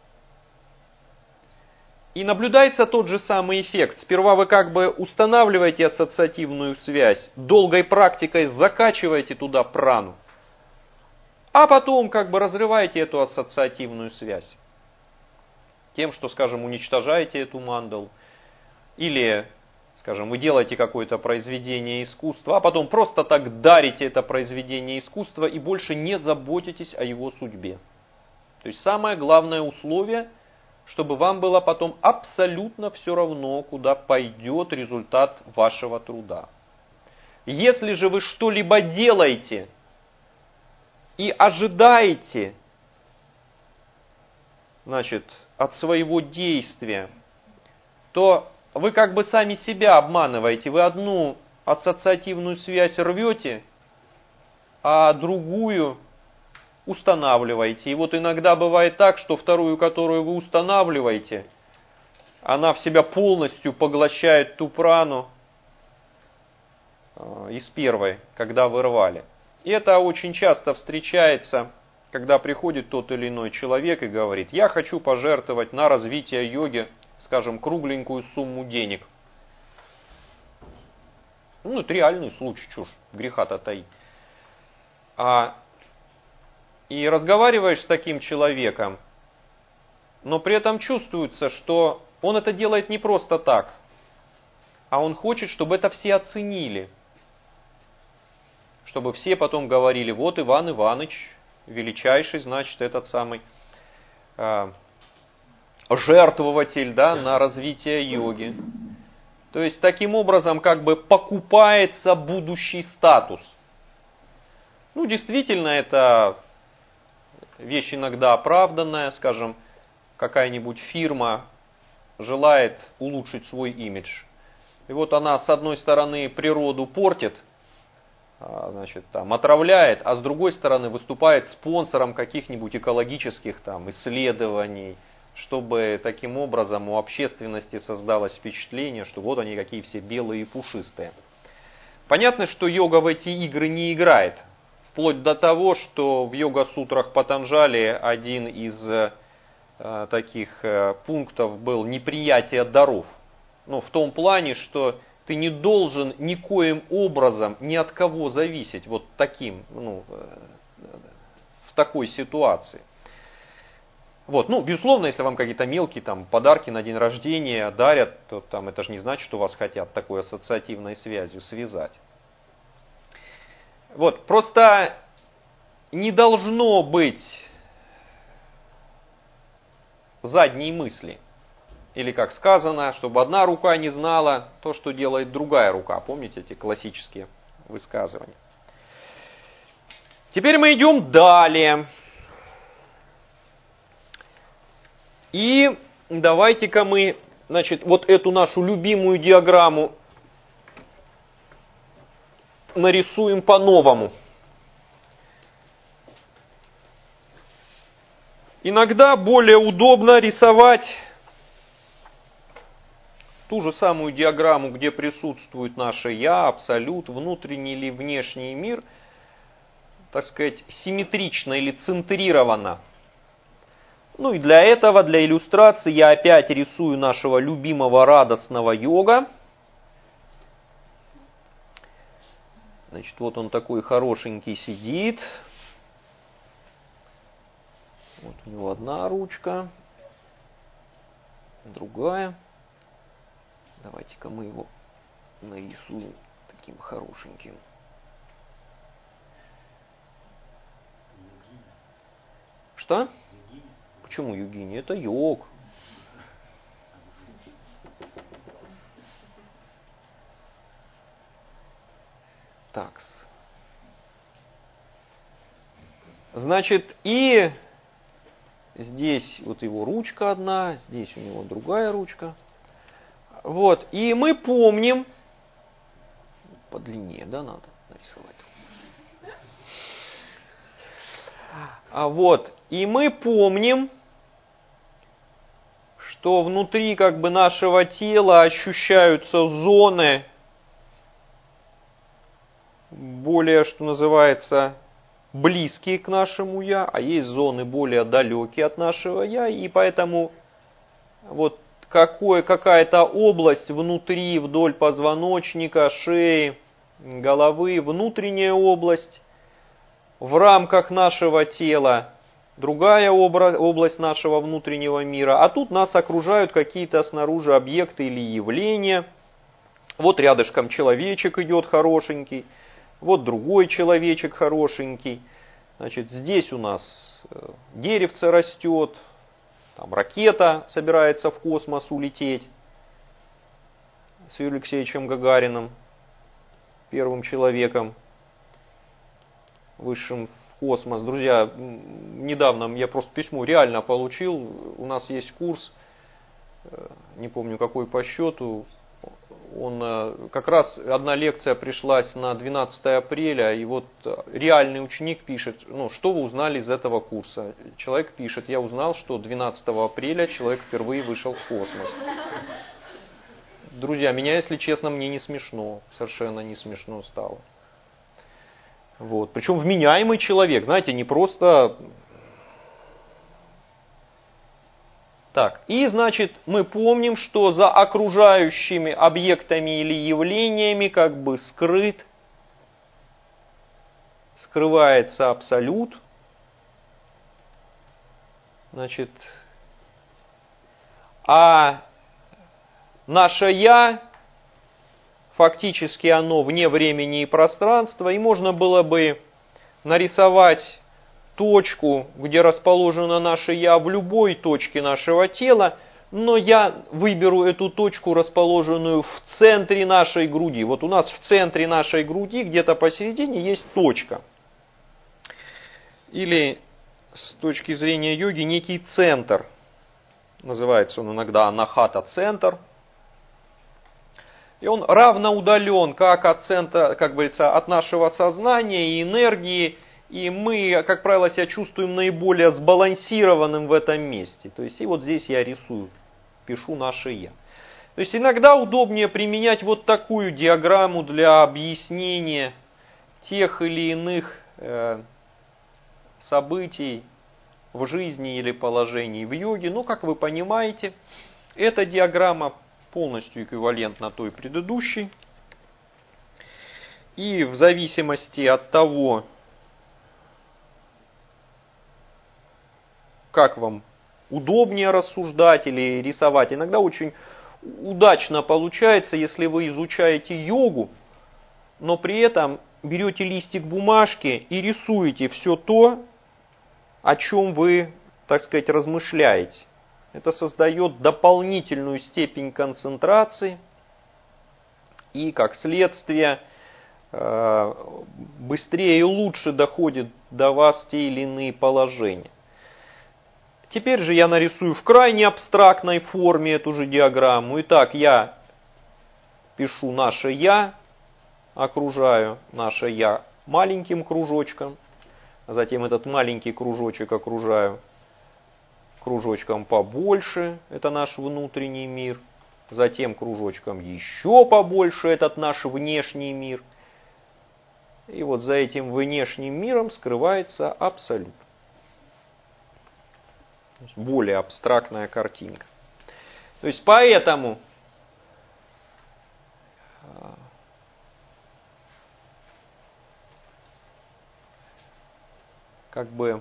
И наблюдается тот же самый эффект. Сперва вы как бы устанавливаете ассоциативную связь, долгой практикой закачиваете туда прану, а потом как бы разрываете эту ассоциативную связь. Тем, что, скажем, уничтожаете эту мандалу, или, скажем, вы делаете какое-то произведение искусства, а потом просто так дарите это произведение искусства и больше не заботитесь о его судьбе. То есть самое главное условие, чтобы вам было потом абсолютно все равно, куда пойдет результат вашего труда. Если же вы что-либо делаете и ожидаете, значит, от своего действия, то вы как бы сами себя обманываете. Вы одну ассоциативную связь рвете, а другую устанавливаете. И вот иногда бывает так, что вторую, которую вы устанавливаете, она в себя полностью поглощает ту прану из первой, когда вы рвали. И это очень часто встречается, когда приходит тот или иной человек и говорит: я хочу пожертвовать на развитие йоги, скажем, кругленькую сумму денег. Ну, это реальный случай, чушь, греха-то таить. И разговариваешь с таким человеком, но при этом чувствуется, что он это делает не просто так, а он хочет, чтобы это все оценили. Чтобы все потом говорили, вот Иван Иваныч, величайший, значит, этот самый жертвователь, да, на развитие йоги. То есть, таким образом, как бы покупается будущий статус. Ну, действительно, это вещь иногда оправданная, скажем, какая-нибудь фирма желает улучшить свой имидж. И вот она, с одной стороны, природу портит, значит, там, отравляет, а с другой стороны выступает спонсором каких-нибудь экологических там, исследований, чтобы таким образом у общественности создалось впечатление, что вот они какие все белые и пушистые. Понятно, что йога в эти игры не играет, вплоть до того, что в йога-сутрах Патанджали один из таких пунктов был неприятие даров. Ну, в том плане, что ты не должен никоим образом ни от кого зависеть вот таким, в такой ситуации. Вот, ну, безусловно, если вам какие-то мелкие там подарки на день рождения дарят, то там это же не значит, что вас хотят такой ассоциативной связью связать. Вот, просто не должно быть задней мысли. Или, как сказано, чтобы одна рука не знала то, что делает другая рука. Помните эти классические высказывания? Теперь мы идем далее. И давайте-ка мы, значит, вот эту нашу любимую диаграмму нарисуем по-новому. Иногда более удобно рисовать ту же самую диаграмму, где присутствует наше «я», абсолют, внутренний или внешний мир, так сказать, симметрично или центрированно. Ну и для этого, для иллюстрации, я опять рисую нашего любимого радостного йога. Значит, вот он такой хорошенький сидит. Вот у него одна ручка, другая. Давайте-ка мы его нарисуем таким хорошеньким. Что? Почему йогини? Это йог. Так. Значит, и здесь вот его ручка одна, здесь у него другая ручка. Вот, и мы помним, подлиннее, да, надо нарисовать. Вот, и мы помним, что внутри как бы нашего тела ощущаются зоны, более, что называется, близкие к нашему «я», а есть зоны более далекие от нашего «я», и поэтому вот какая-то область внутри, вдоль позвоночника, шеи, головы, внутренняя область, в рамках нашего тела, другая область нашего внутреннего мира, а тут нас окружают какие-то снаружи объекты или явления. Вот рядышком человечек идет хорошенький, вот другой человечек хорошенький. Значит, здесь у нас деревце растет, там ракета собирается в космос улететь с Юрием Алексеевичем Гагариным, первым человеком, высшим в космос. Друзья, недавно я просто письмо реально получил. У нас есть курс, не помню какой по счету. Он как раз одна лекция пришлась на 12 апреля, и вот реальный ученик пишет, что вы узнали из этого курса? Человек пишет, я узнал, что 12 апреля человек впервые вышел в космос. Друзья, меня, если честно, мне не смешно, совершенно не смешно стало. Вот. Причем вменяемый человек, знаете, не просто Так, и значит, мы помним, что за окружающими объектами или явлениями как бы скрывается абсолют. Значит, а наше «я», фактически оно вне времени и пространства, и можно было бы нарисовать точку, где расположено наше «я» в любой точке нашего тела, но я выберу эту точку, расположенную в центре нашей груди. Вот у нас в центре нашей груди, где-то посередине, есть точка. Или с точки зрения йоги некий центр. Называется он иногда анахата-центр. И он равноудален как от центра, как говорится, от нашего сознания и энергии. И мы, как правило, себя чувствуем наиболее сбалансированным в этом месте. То есть, и вот здесь я рисую, пишу наше «я». То есть, иногда удобнее применять вот такую диаграмму для объяснения тех или иных событий в жизни или положений в йоге. Но, как вы понимаете, эта диаграмма полностью эквивалентна той предыдущей. И в зависимости от того, как вам удобнее рассуждать или рисовать, иногда очень удачно получается, если вы изучаете йогу, но при этом берете листик бумажки и рисуете все то, о чем вы, так сказать, размышляете. Это создает дополнительную степень концентрации и, как следствие, быстрее и лучше доходит до вас те или иные положения. Теперь же я нарисую в крайне абстрактной форме эту же диаграмму. Итак, я пишу наше «я», окружаю наше «я» маленьким кружочком, а затем этот маленький кружочек окружаю кружочком побольше, это наш внутренний мир, затем кружочком еще побольше, этот наш внешний мир. И вот за этим внешним миром скрывается абсолют. Более абстрактная картинка. То есть поэтому как бы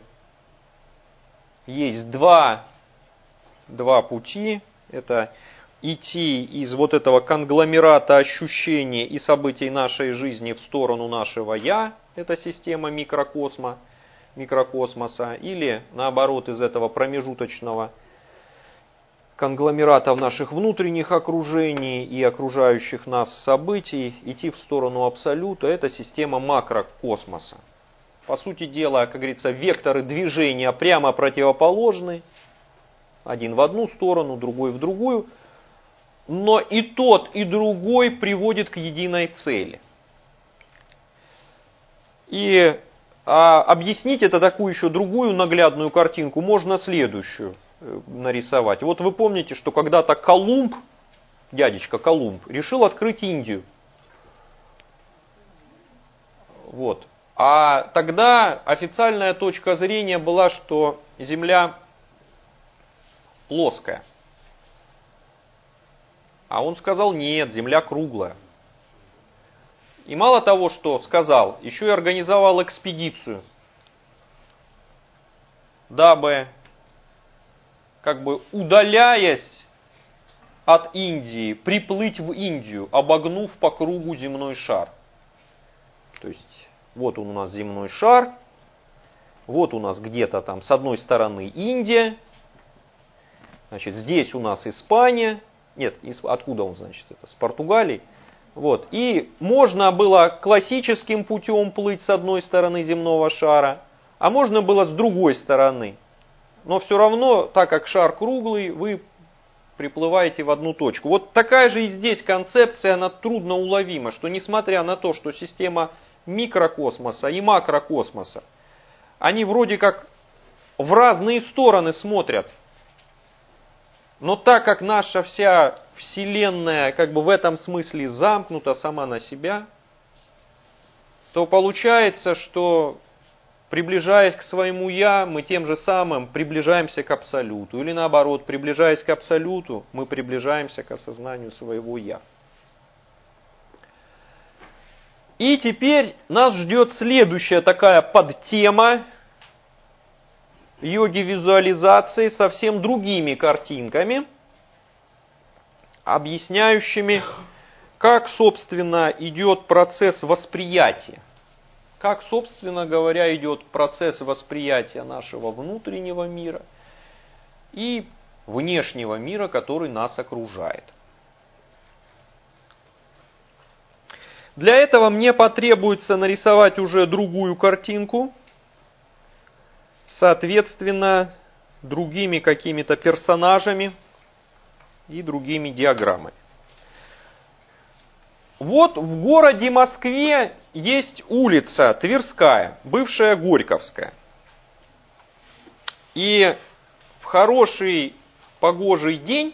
есть два пути. Это идти из вот этого конгломерата ощущений и событий нашей жизни в сторону нашего «я», это система микрокосмоса, или наоборот из этого промежуточного конгломератов наших внутренних окружений и окружающих нас событий идти в сторону абсолюта, это система макрокосмоса. По сути дела, как говорится, векторы движения прямо противоположны. Один в одну сторону, другой в другую. Но и тот, и другой приводит к единой цели. И объяснить это такую еще другую наглядную картинку можно следующую нарисовать. Вот вы помните, что когда-то Колумб, дядечка Колумб, решил открыть Индию. Вот. А тогда официальная точка зрения была, что Земля плоская. А он сказал, нет, Земля круглая. И мало того, что сказал, еще и организовал экспедицию, дабы, как бы удаляясь от Индии, приплыть в Индию, обогнув по кругу земной шар. То есть, вот он у нас земной шар, вот у нас где-то там с одной стороны Индия, значит, здесь у нас Испания, нет, откуда он, значит, это, с Португалии. Вот. И можно было классическим путем плыть с одной стороны земного шара, а можно было с другой стороны. Но все равно, так как шар круглый, вы приплываете в одну точку. Вот такая же и здесь концепция, она трудно уловима, что несмотря на то, что система микрокосмоса и макрокосмоса, они вроде как в разные стороны смотрят. Но так как наша вся Вселенная как бы в этом смысле замкнута сама на себя, то получается, что приближаясь к своему «я», мы тем же самым приближаемся к Абсолюту. Или наоборот, приближаясь к Абсолюту, мы приближаемся к осознанию своего «я». И теперь нас ждет следующая такая подтема йоги визуализации с совсем другими картинками, объясняющими, как, собственно, идет процесс восприятия. Как, собственно говоря, идет процесс восприятия нашего внутреннего мира и внешнего мира, который нас окружает. Для этого мне потребуется нарисовать уже другую картинку, соответственно, другими какими-то персонажами и другими диаграммами. Вот в городе Москве есть улица Тверская, бывшая Горьковская. И в хороший погожий день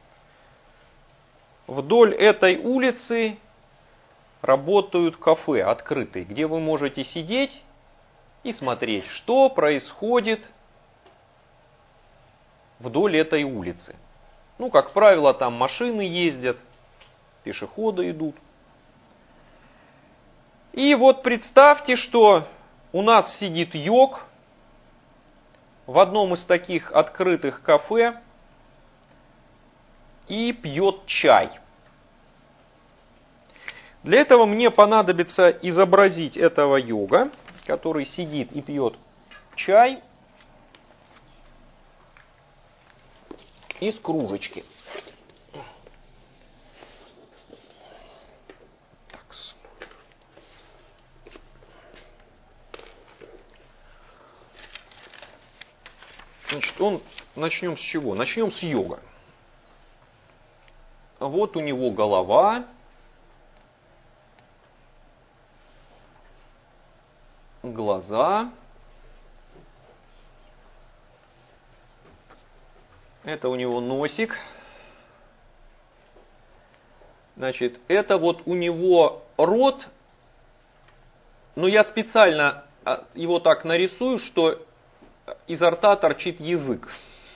вдоль этой улицы работают кафе открытые, где вы можете сидеть и смотреть, что происходит вдоль этой улицы. Ну, как правило, там машины ездят, пешеходы идут. И вот представьте, что у нас сидит йог в одном из таких открытых кафе и пьет чай. Для этого мне понадобится изобразить этого йога, который сидит и пьет чай из кружечки. Значит, начнем с чего? Начнем с йога. Вот у него голова. Глаза. Это у него носик. Значит, это вот у него рот. Но я специально его так нарисую, что изо рта торчит язык.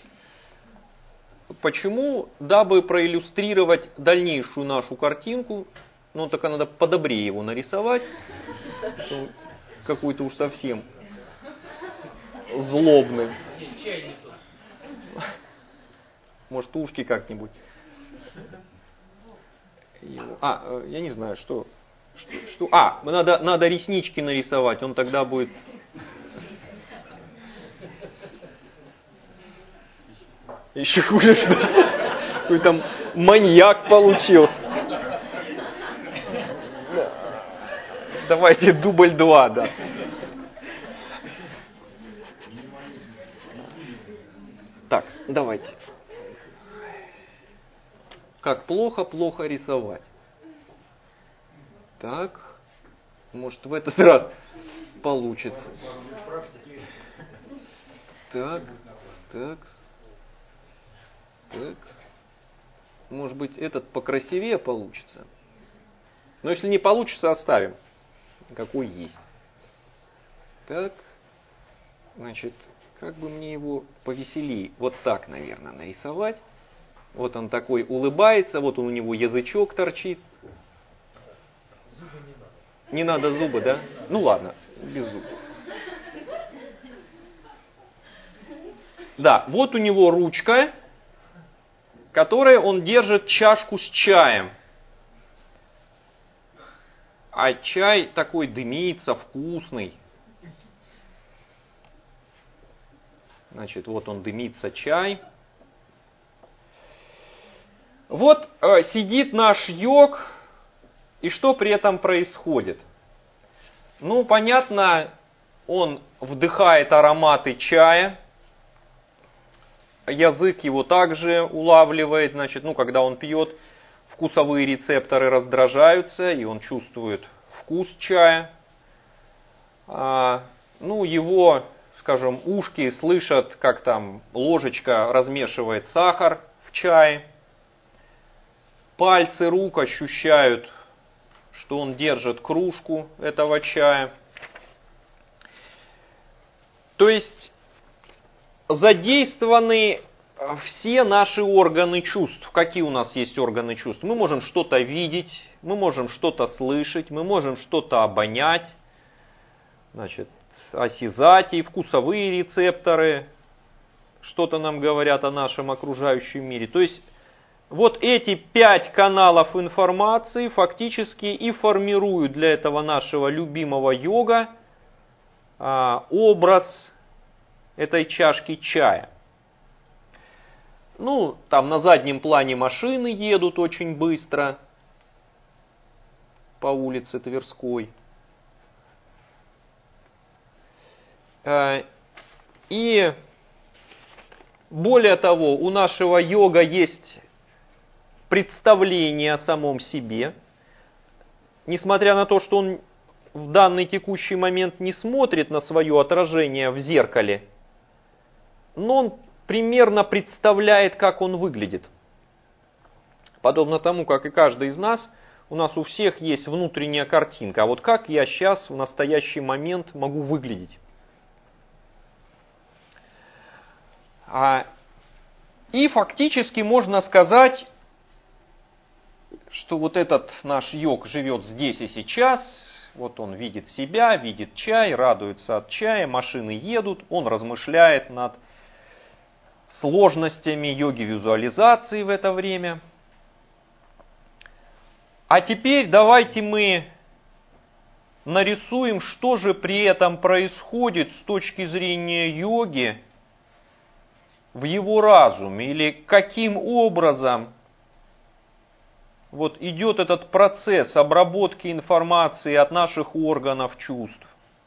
Почему? Дабы проиллюстрировать дальнейшую нашу картинку. Ну, только надо подобрее его нарисовать. Какой-то уж совсем злобный. Может, ушки как-нибудь. Я не знаю, что. Надо реснички нарисовать, он тогда будет. Еще хуже, что какой там маньяк получился. Давайте дубль 2, да. Так, давайте. Как плохо рисовать. Так, может в этот раз получится. Так. Может быть, этот покрасивее получится. Но если не получится, оставим. Какой есть. Так. Значит, как бы мне его повеселее. Вот так, наверное, нарисовать. Вот он такой улыбается. Вот он, у него язычок торчит. Не надо зубы, да? Ну ладно, без зубов. Да, вот у него ручка, которой он держит чашку с чаем. А чай такой дымится, вкусный. Значит, вот он дымится, чай. Вот сидит наш йог, и что при этом происходит? Ну, понятно, он вдыхает ароматы чая. Язык его также улавливает, значит, когда он пьет, вкусовые рецепторы раздражаются, и он чувствует вкус чая. Его, скажем, ушки слышат, как там ложечка размешивает сахар в чае. Пальцы рук ощущают, что он держит кружку этого чая. То есть задействованы все наши органы чувств. Какие у нас есть органы чувств? Мы можем что-то видеть, мы можем что-то слышать, мы можем что-то обонять, значит, осязать, и вкусовые рецепторы что-то нам говорят о нашем окружающем мире. То есть вот эти 5 каналов информации фактически и формируют для этого нашего любимого йога образ этой чашки чая. Ну, там на заднем плане машины едут очень быстро по улице Тверской. И более того, у нашего йога есть представление о самом себе. Несмотря на то, что он в данный текущий момент не смотрит на свое отражение в зеркале, но он примерно представляет, как он выглядит. Подобно тому, как и каждый из нас, у нас у всех есть внутренняя картинка. А вот как я сейчас в настоящий момент могу выглядеть? И фактически можно сказать, что вот этот наш йог живет здесь и сейчас. Вот он видит себя, видит чай, радуется от чая, машины едут, он размышляет над сложностями йоги-визуализации в это время. А теперь давайте мы нарисуем, что же при этом происходит с точки зрения йоги в его разуме, или каким образом вот идет этот процесс обработки информации от наших органов чувств,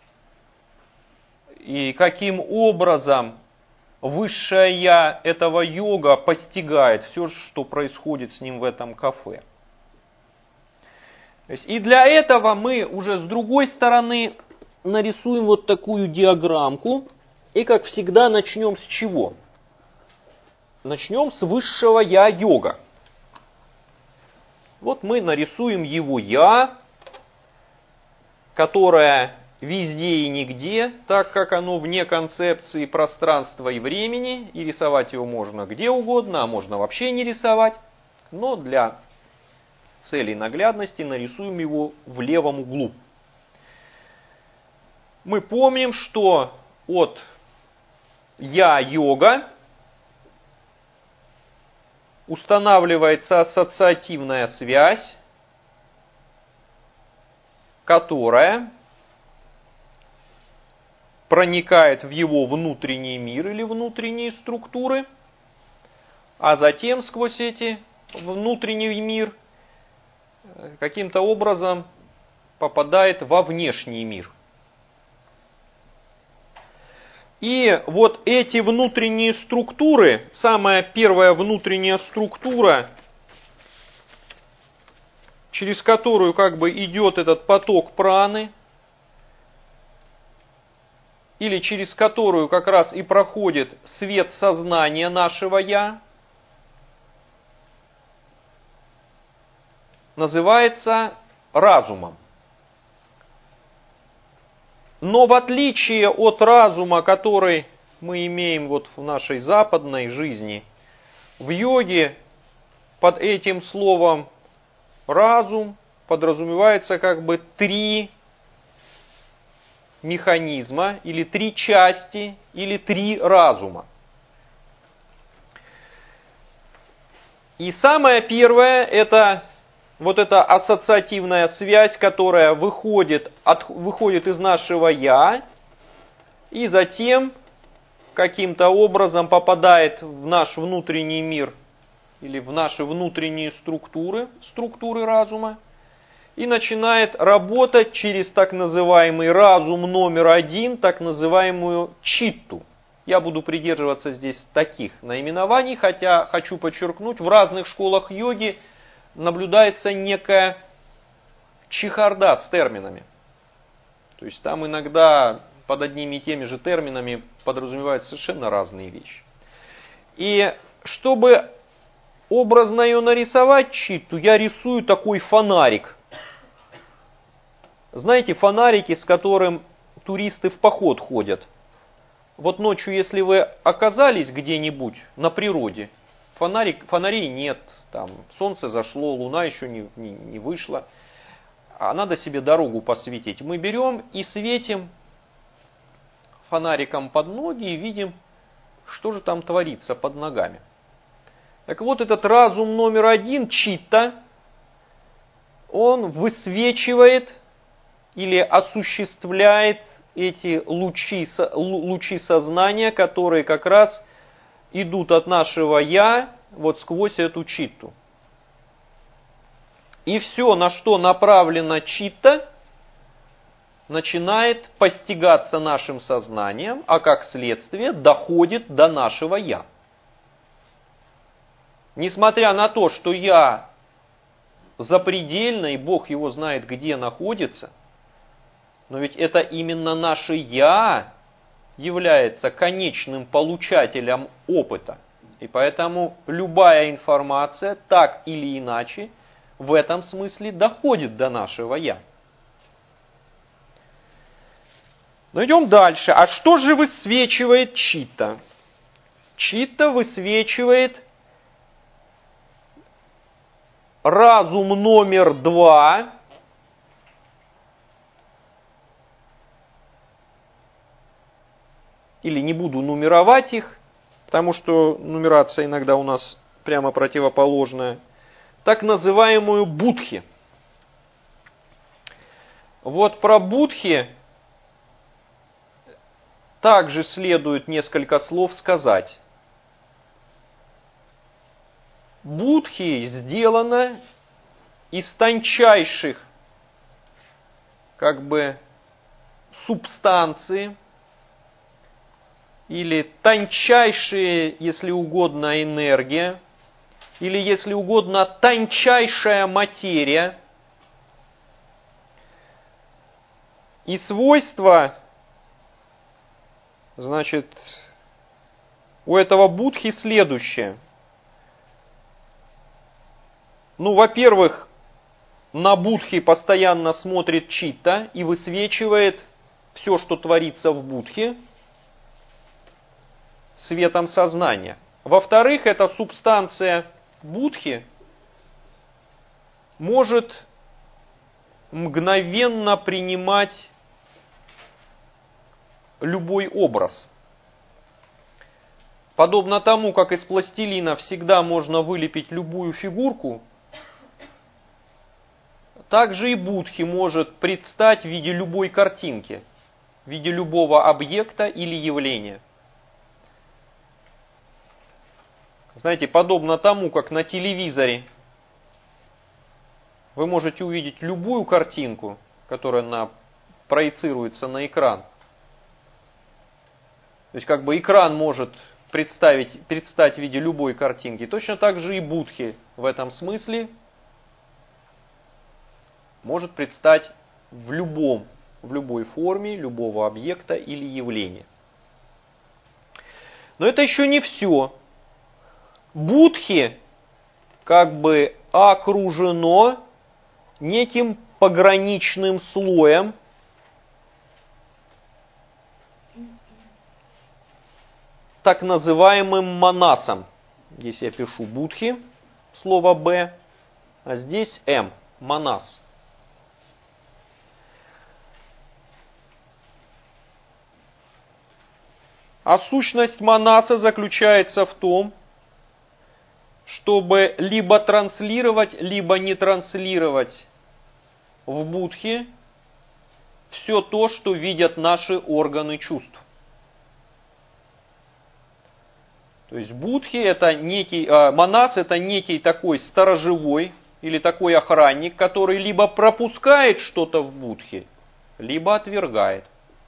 и каким образом высшее я этого йога постигает все, что происходит с ним в этом кафе. И для этого мы уже с другой стороны нарисуем вот такую диаграммку. И, как всегда, начнем с чего? Начнем с высшего я йога. Вот мы нарисуем его я, которое везде и нигде, так как оно вне концепции пространства и времени, и рисовать его можно где угодно, а можно вообще не рисовать. Но для целей наглядности нарисуем его в левом углу. Мы помним, что от я-йога устанавливается ассоциативная связь, которая проникает в его внутренний мир или внутренние структуры, а затем сквозь эти внутренний мир каким-то образом попадает во внешний мир. И вот эти внутренние структуры, самая первая внутренняя структура, через которую как бы идет этот поток праны, или через которую как раз и проходит свет сознания нашего «я», называется разумом. Но в отличие от разума, который мы имеем вот в нашей западной жизни, в йоге под этим словом разум подразумевается как бы 3 механизма, или 3 части, или 3 разума. И самое первое — это вот эта ассоциативная связь, которая выходит из нашего «я», и затем каким-то образом попадает в наш внутренний мир, или в наши внутренние структуры разума, и начинает работать через так называемый разум номер 1, так называемую читту. Я буду придерживаться здесь таких наименований, хотя хочу подчеркнуть, в разных школах йоги наблюдается некая чехарда с терминами. То есть там иногда под одними и теми же терминами подразумевают совершенно разные вещи. И чтобы образно ее нарисовать, читту, я рисую такой фонарик. Знаете, фонарики, с которым туристы в поход ходят. Вот ночью, если вы оказались где-нибудь на природе, фонарей нет, там солнце зашло, луна еще не вышла, а надо себе дорогу посветить. Мы берем и светим фонариком под ноги и видим, что же там творится под ногами. Так вот, этот разум номер один, читта, он высвечивает или осуществляет эти лучи сознания, которые как раз идут от нашего «я» вот сквозь эту читту. И все, на что направлена читта, начинает постигаться нашим сознанием, а как следствие доходит до нашего «я». Несмотря на то, что «я» запредельно, и Бог его знает, где находится, но ведь это именно наше «я» является конечным получателем опыта. И поэтому любая информация, так или иначе, в этом смысле доходит до нашего «я». Но идем дальше. А что же высвечивает читта? Читта высвечивает разум номер 2, или не буду нумеровать их, потому что нумерация иногда у нас прямо противоположная, так называемую будхи. Вот про будхи также следует несколько слов сказать. Будхи сделано из тончайших, субстанции, или тончайшие, если угодно, энергия, или, если угодно, тончайшая материя. И свойства, у этого будхи следующее. Во-первых, на будхи постоянно смотрит читта и высвечивает все, что творится в будхе, светом сознания. Во-вторых, эта субстанция будхи может мгновенно принимать любой образ. Подобно тому, как из пластилина всегда можно вылепить любую фигурку, также и будхи может предстать в виде любой картинки, в виде любого объекта или явления. Знаете, подобно тому, как на телевизоре вы можете увидеть любую картинку, которая проецируется на экран. То есть экран может предстать в виде любой картинки. Точно так же и будхи в этом смысле может предстать в любой форме, любого объекта или явления. Но это еще не все. Будхи окружено неким пограничным слоем, так называемым манасом. Здесь я пишу будхи, слово «б», а здесь «м», манас. А сущность манаса заключается в том, чтобы либо транслировать, либо не транслировать в будхи все то, что видят наши органы чувств. То есть будхи манас это некий такой сторожевой или такой охранник, который либо пропускает что-то в будхи, либо отвергает.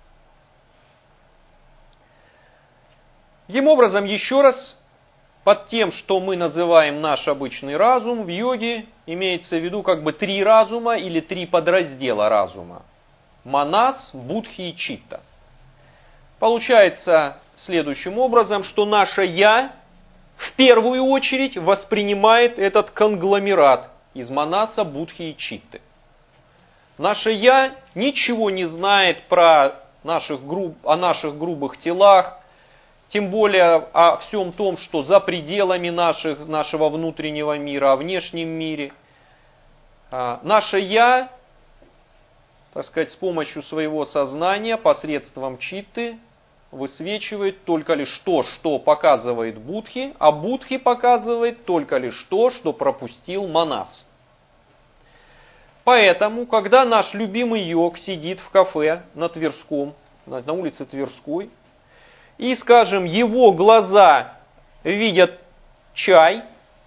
Таким образом, еще раз, под тем, что мы называем наш обычный разум, в йоге имеется в виду три разума или три подраздела разума. Манас, будхи и читта. Получается следующим образом, что наше «я» в первую очередь воспринимает этот конгломерат из манаса, будхи и читты. Наше «я» ничего не знает про о наших грубых телах, тем более о всем том, что за пределами нашего внутреннего мира, о внешнем мире. Наше «я», так сказать, с помощью своего сознания, посредством читты, высвечивает только лишь то, что показывает Будхи, а Будхи показывает только лишь то, что пропустил Манас. Поэтому, когда наш любимый йог сидит в кафе на Тверском, на улице Тверской, и, скажем, его глаза видят чай,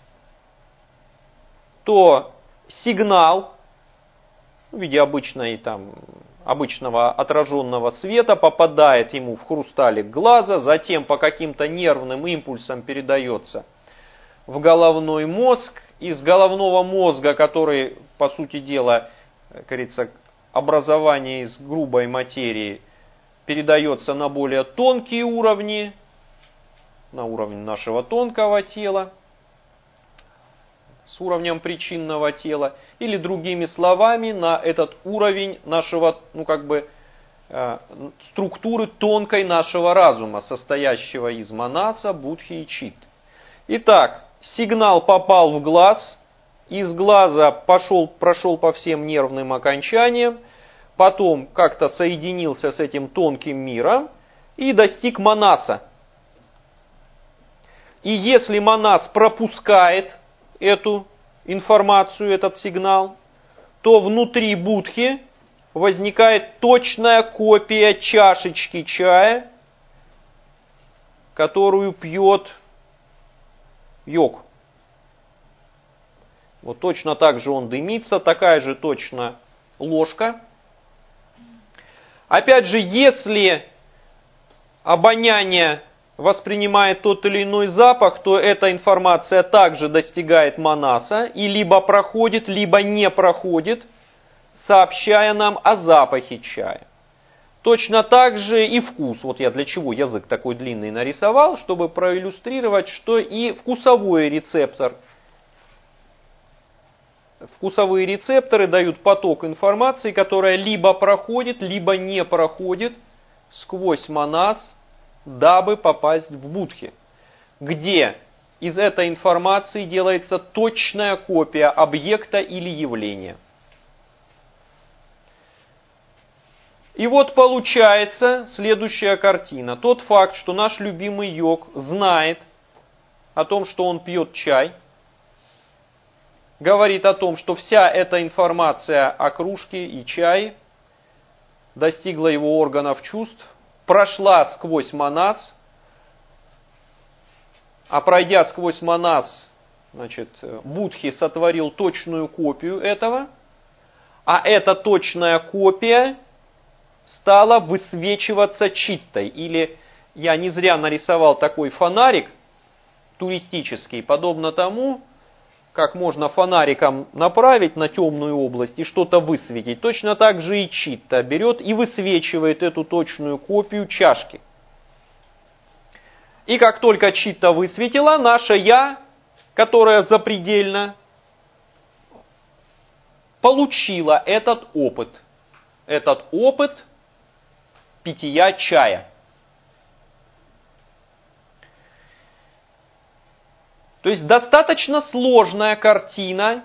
то сигнал в виде обычного отраженного света попадает ему в хрусталик глаза, затем по каким-то нервным импульсам передается в головной мозг. Из головного мозга, который, по сути дела, как говорится, образование из грубой материи, передается на более тонкие уровни, на уровень нашего тонкого тела, с уровнем причинного тела, или другими словами, на этот уровень нашего, структуры тонкой нашего разума, состоящего из манаса, будхи и читты. Итак, сигнал попал в глаз, из глаза прошел по всем нервным окончаниям, потом как-то соединился с этим тонким миром и достиг манаса. И если манас пропускает эту информацию, этот сигнал, то внутри будхи возникает точная копия чашечки чая, которую пьет йог. Вот точно так же он дымится, такая же точно ложка. Опять же, если обоняние воспринимает тот или иной запах, то эта информация также достигает манаса и либо проходит, либо не проходит, сообщая нам о запахе чая. Точно так же и вкус. Вот я для чего язык такой длинный нарисовал, чтобы проиллюстрировать, что и вкусовой рецептор. Вкусовые рецепторы дают поток информации, которая либо проходит, либо не проходит сквозь манас, дабы попасть в будхи, где из этой информации делается точная копия объекта или явления. И вот получается следующая картина. Тот факт, что наш любимый йог знает о том, что он пьет чай, говорит о том, что вся эта информация о кружке и чае достигла его органов чувств, прошла сквозь манас, а пройдя сквозь манас, Будхи сотворил точную копию этого, а эта точная копия стала высвечиваться читтой. Или я не зря нарисовал такой фонарик туристический, подобно тому, как можно фонариком направить на темную область и что-то высветить. Точно так же и читта берет и высвечивает эту точную копию чашки. И как только читта высветила, наше «я», которое запредельно, получило этот опыт. Этот опыт питья чая. То есть достаточно сложная картина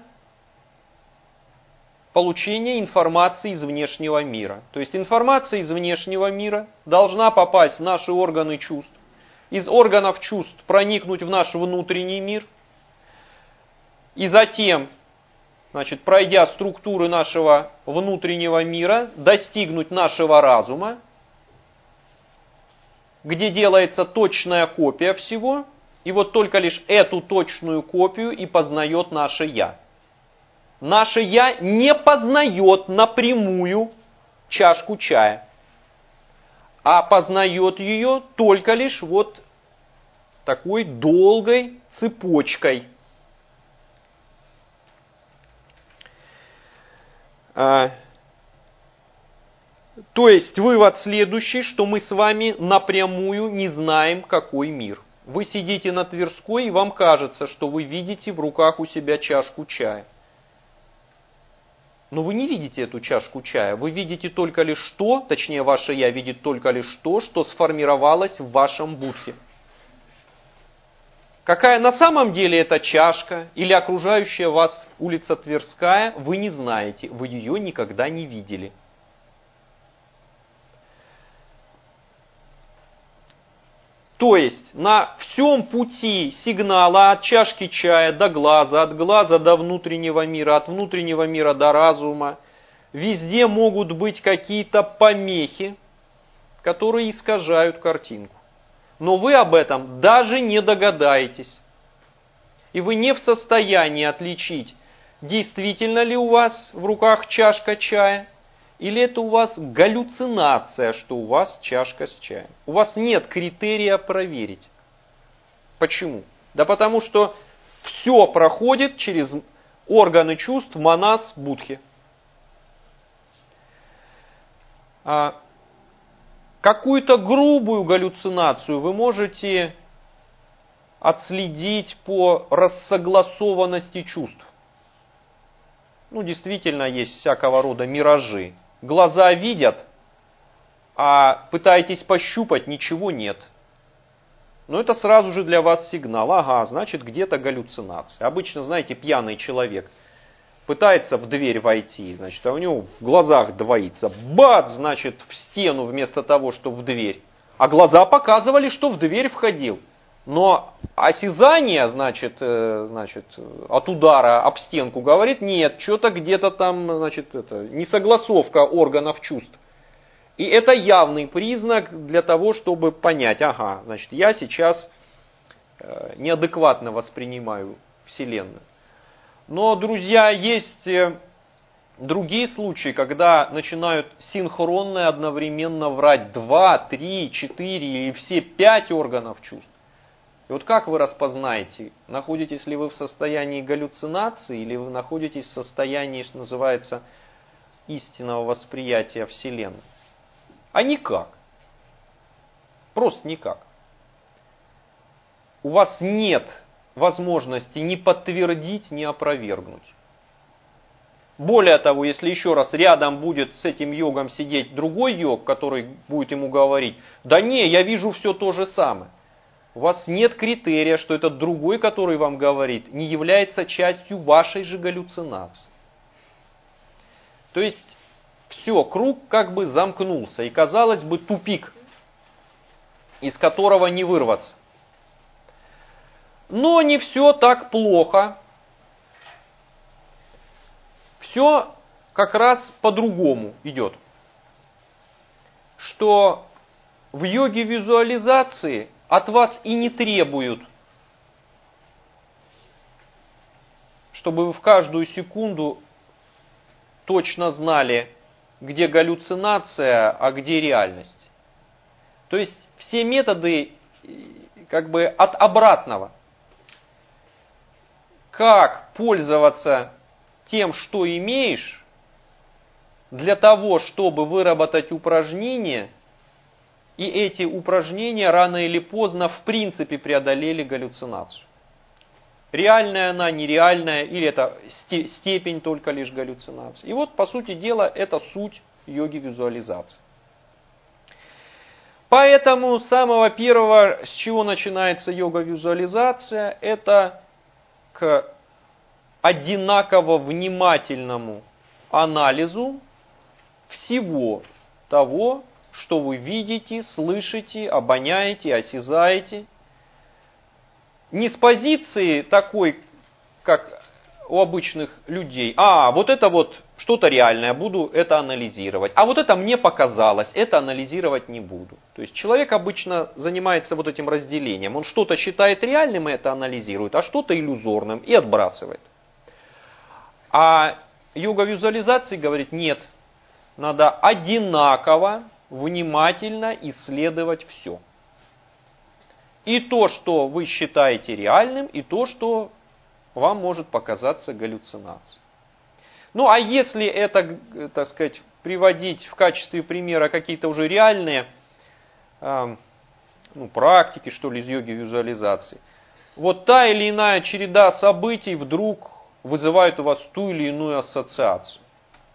получения информации из внешнего мира. То есть информация из внешнего мира должна попасть в наши органы чувств, из органов чувств проникнуть в наш внутренний мир, и затем, пройдя структуры нашего внутреннего мира, достигнуть нашего разума, где делается точная копия всего. И вот только лишь эту точную копию и познает наше «я». Наше «я» не познает напрямую чашку чая, а познает ее только лишь вот такой долгой цепочкой. То есть вывод следующий, что мы с вами напрямую не знаем, какой мир. Вы сидите на Тверской, и вам кажется, что вы видите в руках у себя чашку чая. Но вы не видите эту чашку чая. Вы видите только лишь то, точнее ваше «я» видит только лишь то, что сформировалось в вашем будхе. Какая на самом деле эта чашка или окружающая вас улица Тверская, вы не знаете, вы ее никогда не видели. То есть на всем пути сигнала от чашки чая до глаза, от глаза до внутреннего мира, от внутреннего мира до разума, везде могут быть какие-то помехи, которые искажают картинку. Но вы об этом даже не догадаетесь. И вы не в состоянии отличить, действительно ли у вас в руках чашка чая, или это у вас галлюцинация, что у вас чашка с чаем. У вас нет критерия проверить. Почему? Да потому что все проходит через органы чувств манас будхи. Какую-то грубую галлюцинацию вы можете отследить по рассогласованности чувств. Действительно, есть всякого рода миражи. Глаза видят, а пытаетесь пощупать, ничего нет. Но это сразу же для вас сигнал. Ага, значит, где-то галлюцинация. Обычно, знаете, пьяный человек пытается в дверь войти, значит, а у него в глазах двоится. Бац, значит, в стену вместо того, что в дверь. А глаза показывали, что в дверь входил. Но осязание, значит, от удара об стенку говорит, нет, что-то где-то там, значит, несогласовка органов чувств. И это явный признак для того, чтобы понять, ага, значит, я сейчас неадекватно воспринимаю Вселенную. Но, друзья, есть другие случаи, когда начинают синхронно одновременно врать 2, 3, 4 или все 5 органов чувств. И вот как вы распознаете, находитесь ли вы в состоянии галлюцинации, или вы находитесь в состоянии, что называется, истинного восприятия Вселенной? А никак. Просто никак. У вас нет возможности ни подтвердить, ни опровергнуть. Более того, если еще раз рядом будет с этим йогом сидеть другой йог, который будет ему говорить, да не, я вижу все то же самое. У вас нет критерия, что этот другой, который вам говорит, не является частью вашей же галлюцинации. То есть, все, круг как бы замкнулся, и казалось бы тупик, из которого не вырваться. Но не все так плохо. Все как раз по-другому идет. Что в йоге визуализации от вас и не требуют, чтобы вы в каждую секунду точно знали, где галлюцинация, а где реальность. То есть все методы как бы от обратного. Как пользоваться тем, что имеешь, для того, чтобы выработать упражнения, и эти упражнения рано или поздно в принципе преодолели галлюцинацию. Реальная она, нереальная, или это степень только лишь галлюцинации. И вот, по сути дела, это суть йоги визуализации. Поэтому самого первого, с чего начинается йога-визуализация, это к одинаково внимательному анализу всего того, что вы видите, слышите, обоняете, осязаете. Не с позиции такой, как у обычных людей. Вот это вот что-то реальное, буду это анализировать. А вот это мне показалось, это анализировать не буду. То есть человек обычно занимается вот этим разделением. Он что-то считает реальным и это анализирует, а что-то иллюзорным и отбрасывает. А йога визуализации говорит, нет, надо одинаково, внимательно исследовать все. И то, что вы считаете реальным, и то, что вам может показаться галлюцинацией. А если это, так сказать, приводить в качестве примера какие-то уже реальные практики, что ли, из йоги визуализации, вот та или иная череда событий вдруг вызывает у вас ту или иную ассоциацию.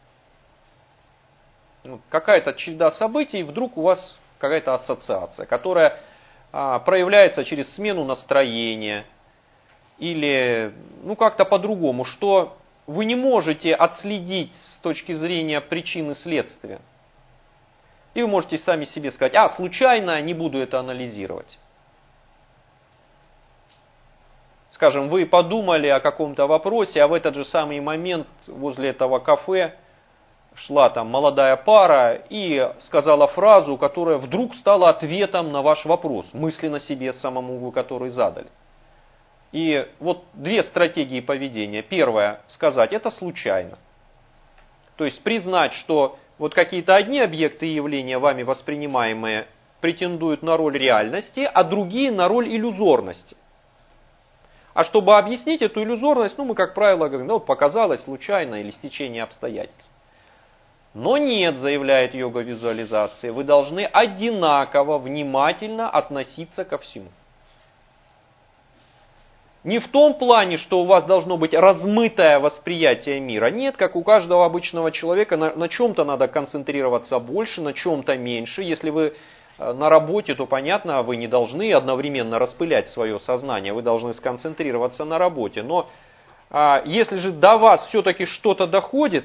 какая-то череда событий, вдруг у вас какая-то ассоциация, которая проявляется через смену настроения или как-то по-другому, что вы не можете отследить с точки зрения причины следствия. И вы можете сами себе сказать, случайно, не буду это анализировать. Скажем, вы подумали о каком-то вопросе, а в этот же самый момент возле этого кафе шла там молодая пара и сказала фразу, которая вдруг стала ответом на ваш вопрос, мысленно себе самому вы который задали. И вот две стратегии поведения. Первая, сказать, это случайно. То есть признать, что вот какие-то одни объекты и явления, вами воспринимаемые, претендуют на роль реальности, а другие на роль иллюзорности. А чтобы объяснить эту иллюзорность, мы, как правило, говорим, показалось случайно или стечение обстоятельств. Но нет, заявляет йога-визуализация, вы должны одинаково, внимательно относиться ко всему. Не в том плане, что у вас должно быть размытое восприятие мира. Нет, как у каждого обычного человека, на чем-то надо концентрироваться больше, на чем-то меньше. Если вы на работе, то понятно, вы не должны одновременно распылять свое сознание, вы должны сконцентрироваться на работе. Но если же до вас все-таки что-то доходит,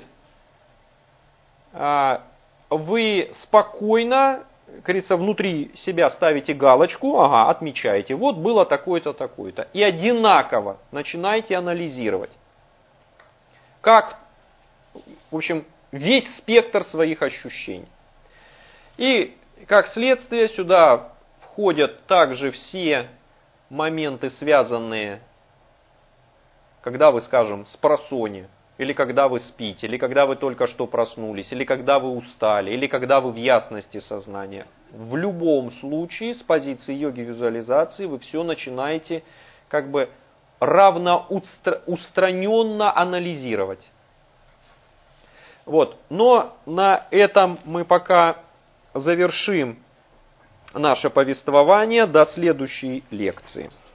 вы спокойно, как говорится, внутри себя ставите галочку, отмечаете, вот было такое-то, такое-то. И одинаково начинаете анализировать. Как, в общем, весь спектр своих ощущений. И, как следствие, сюда входят также все моменты, связанные, когда вы, скажем, спросонья, или когда вы спите, или когда вы только что проснулись, или когда вы устали, или когда вы в ясности сознания. В любом случае, с позиции йоги-визуализации, вы все начинаете как бы равноустраненно анализировать. Но на этом мы пока завершим наше повествование до следующей лекции.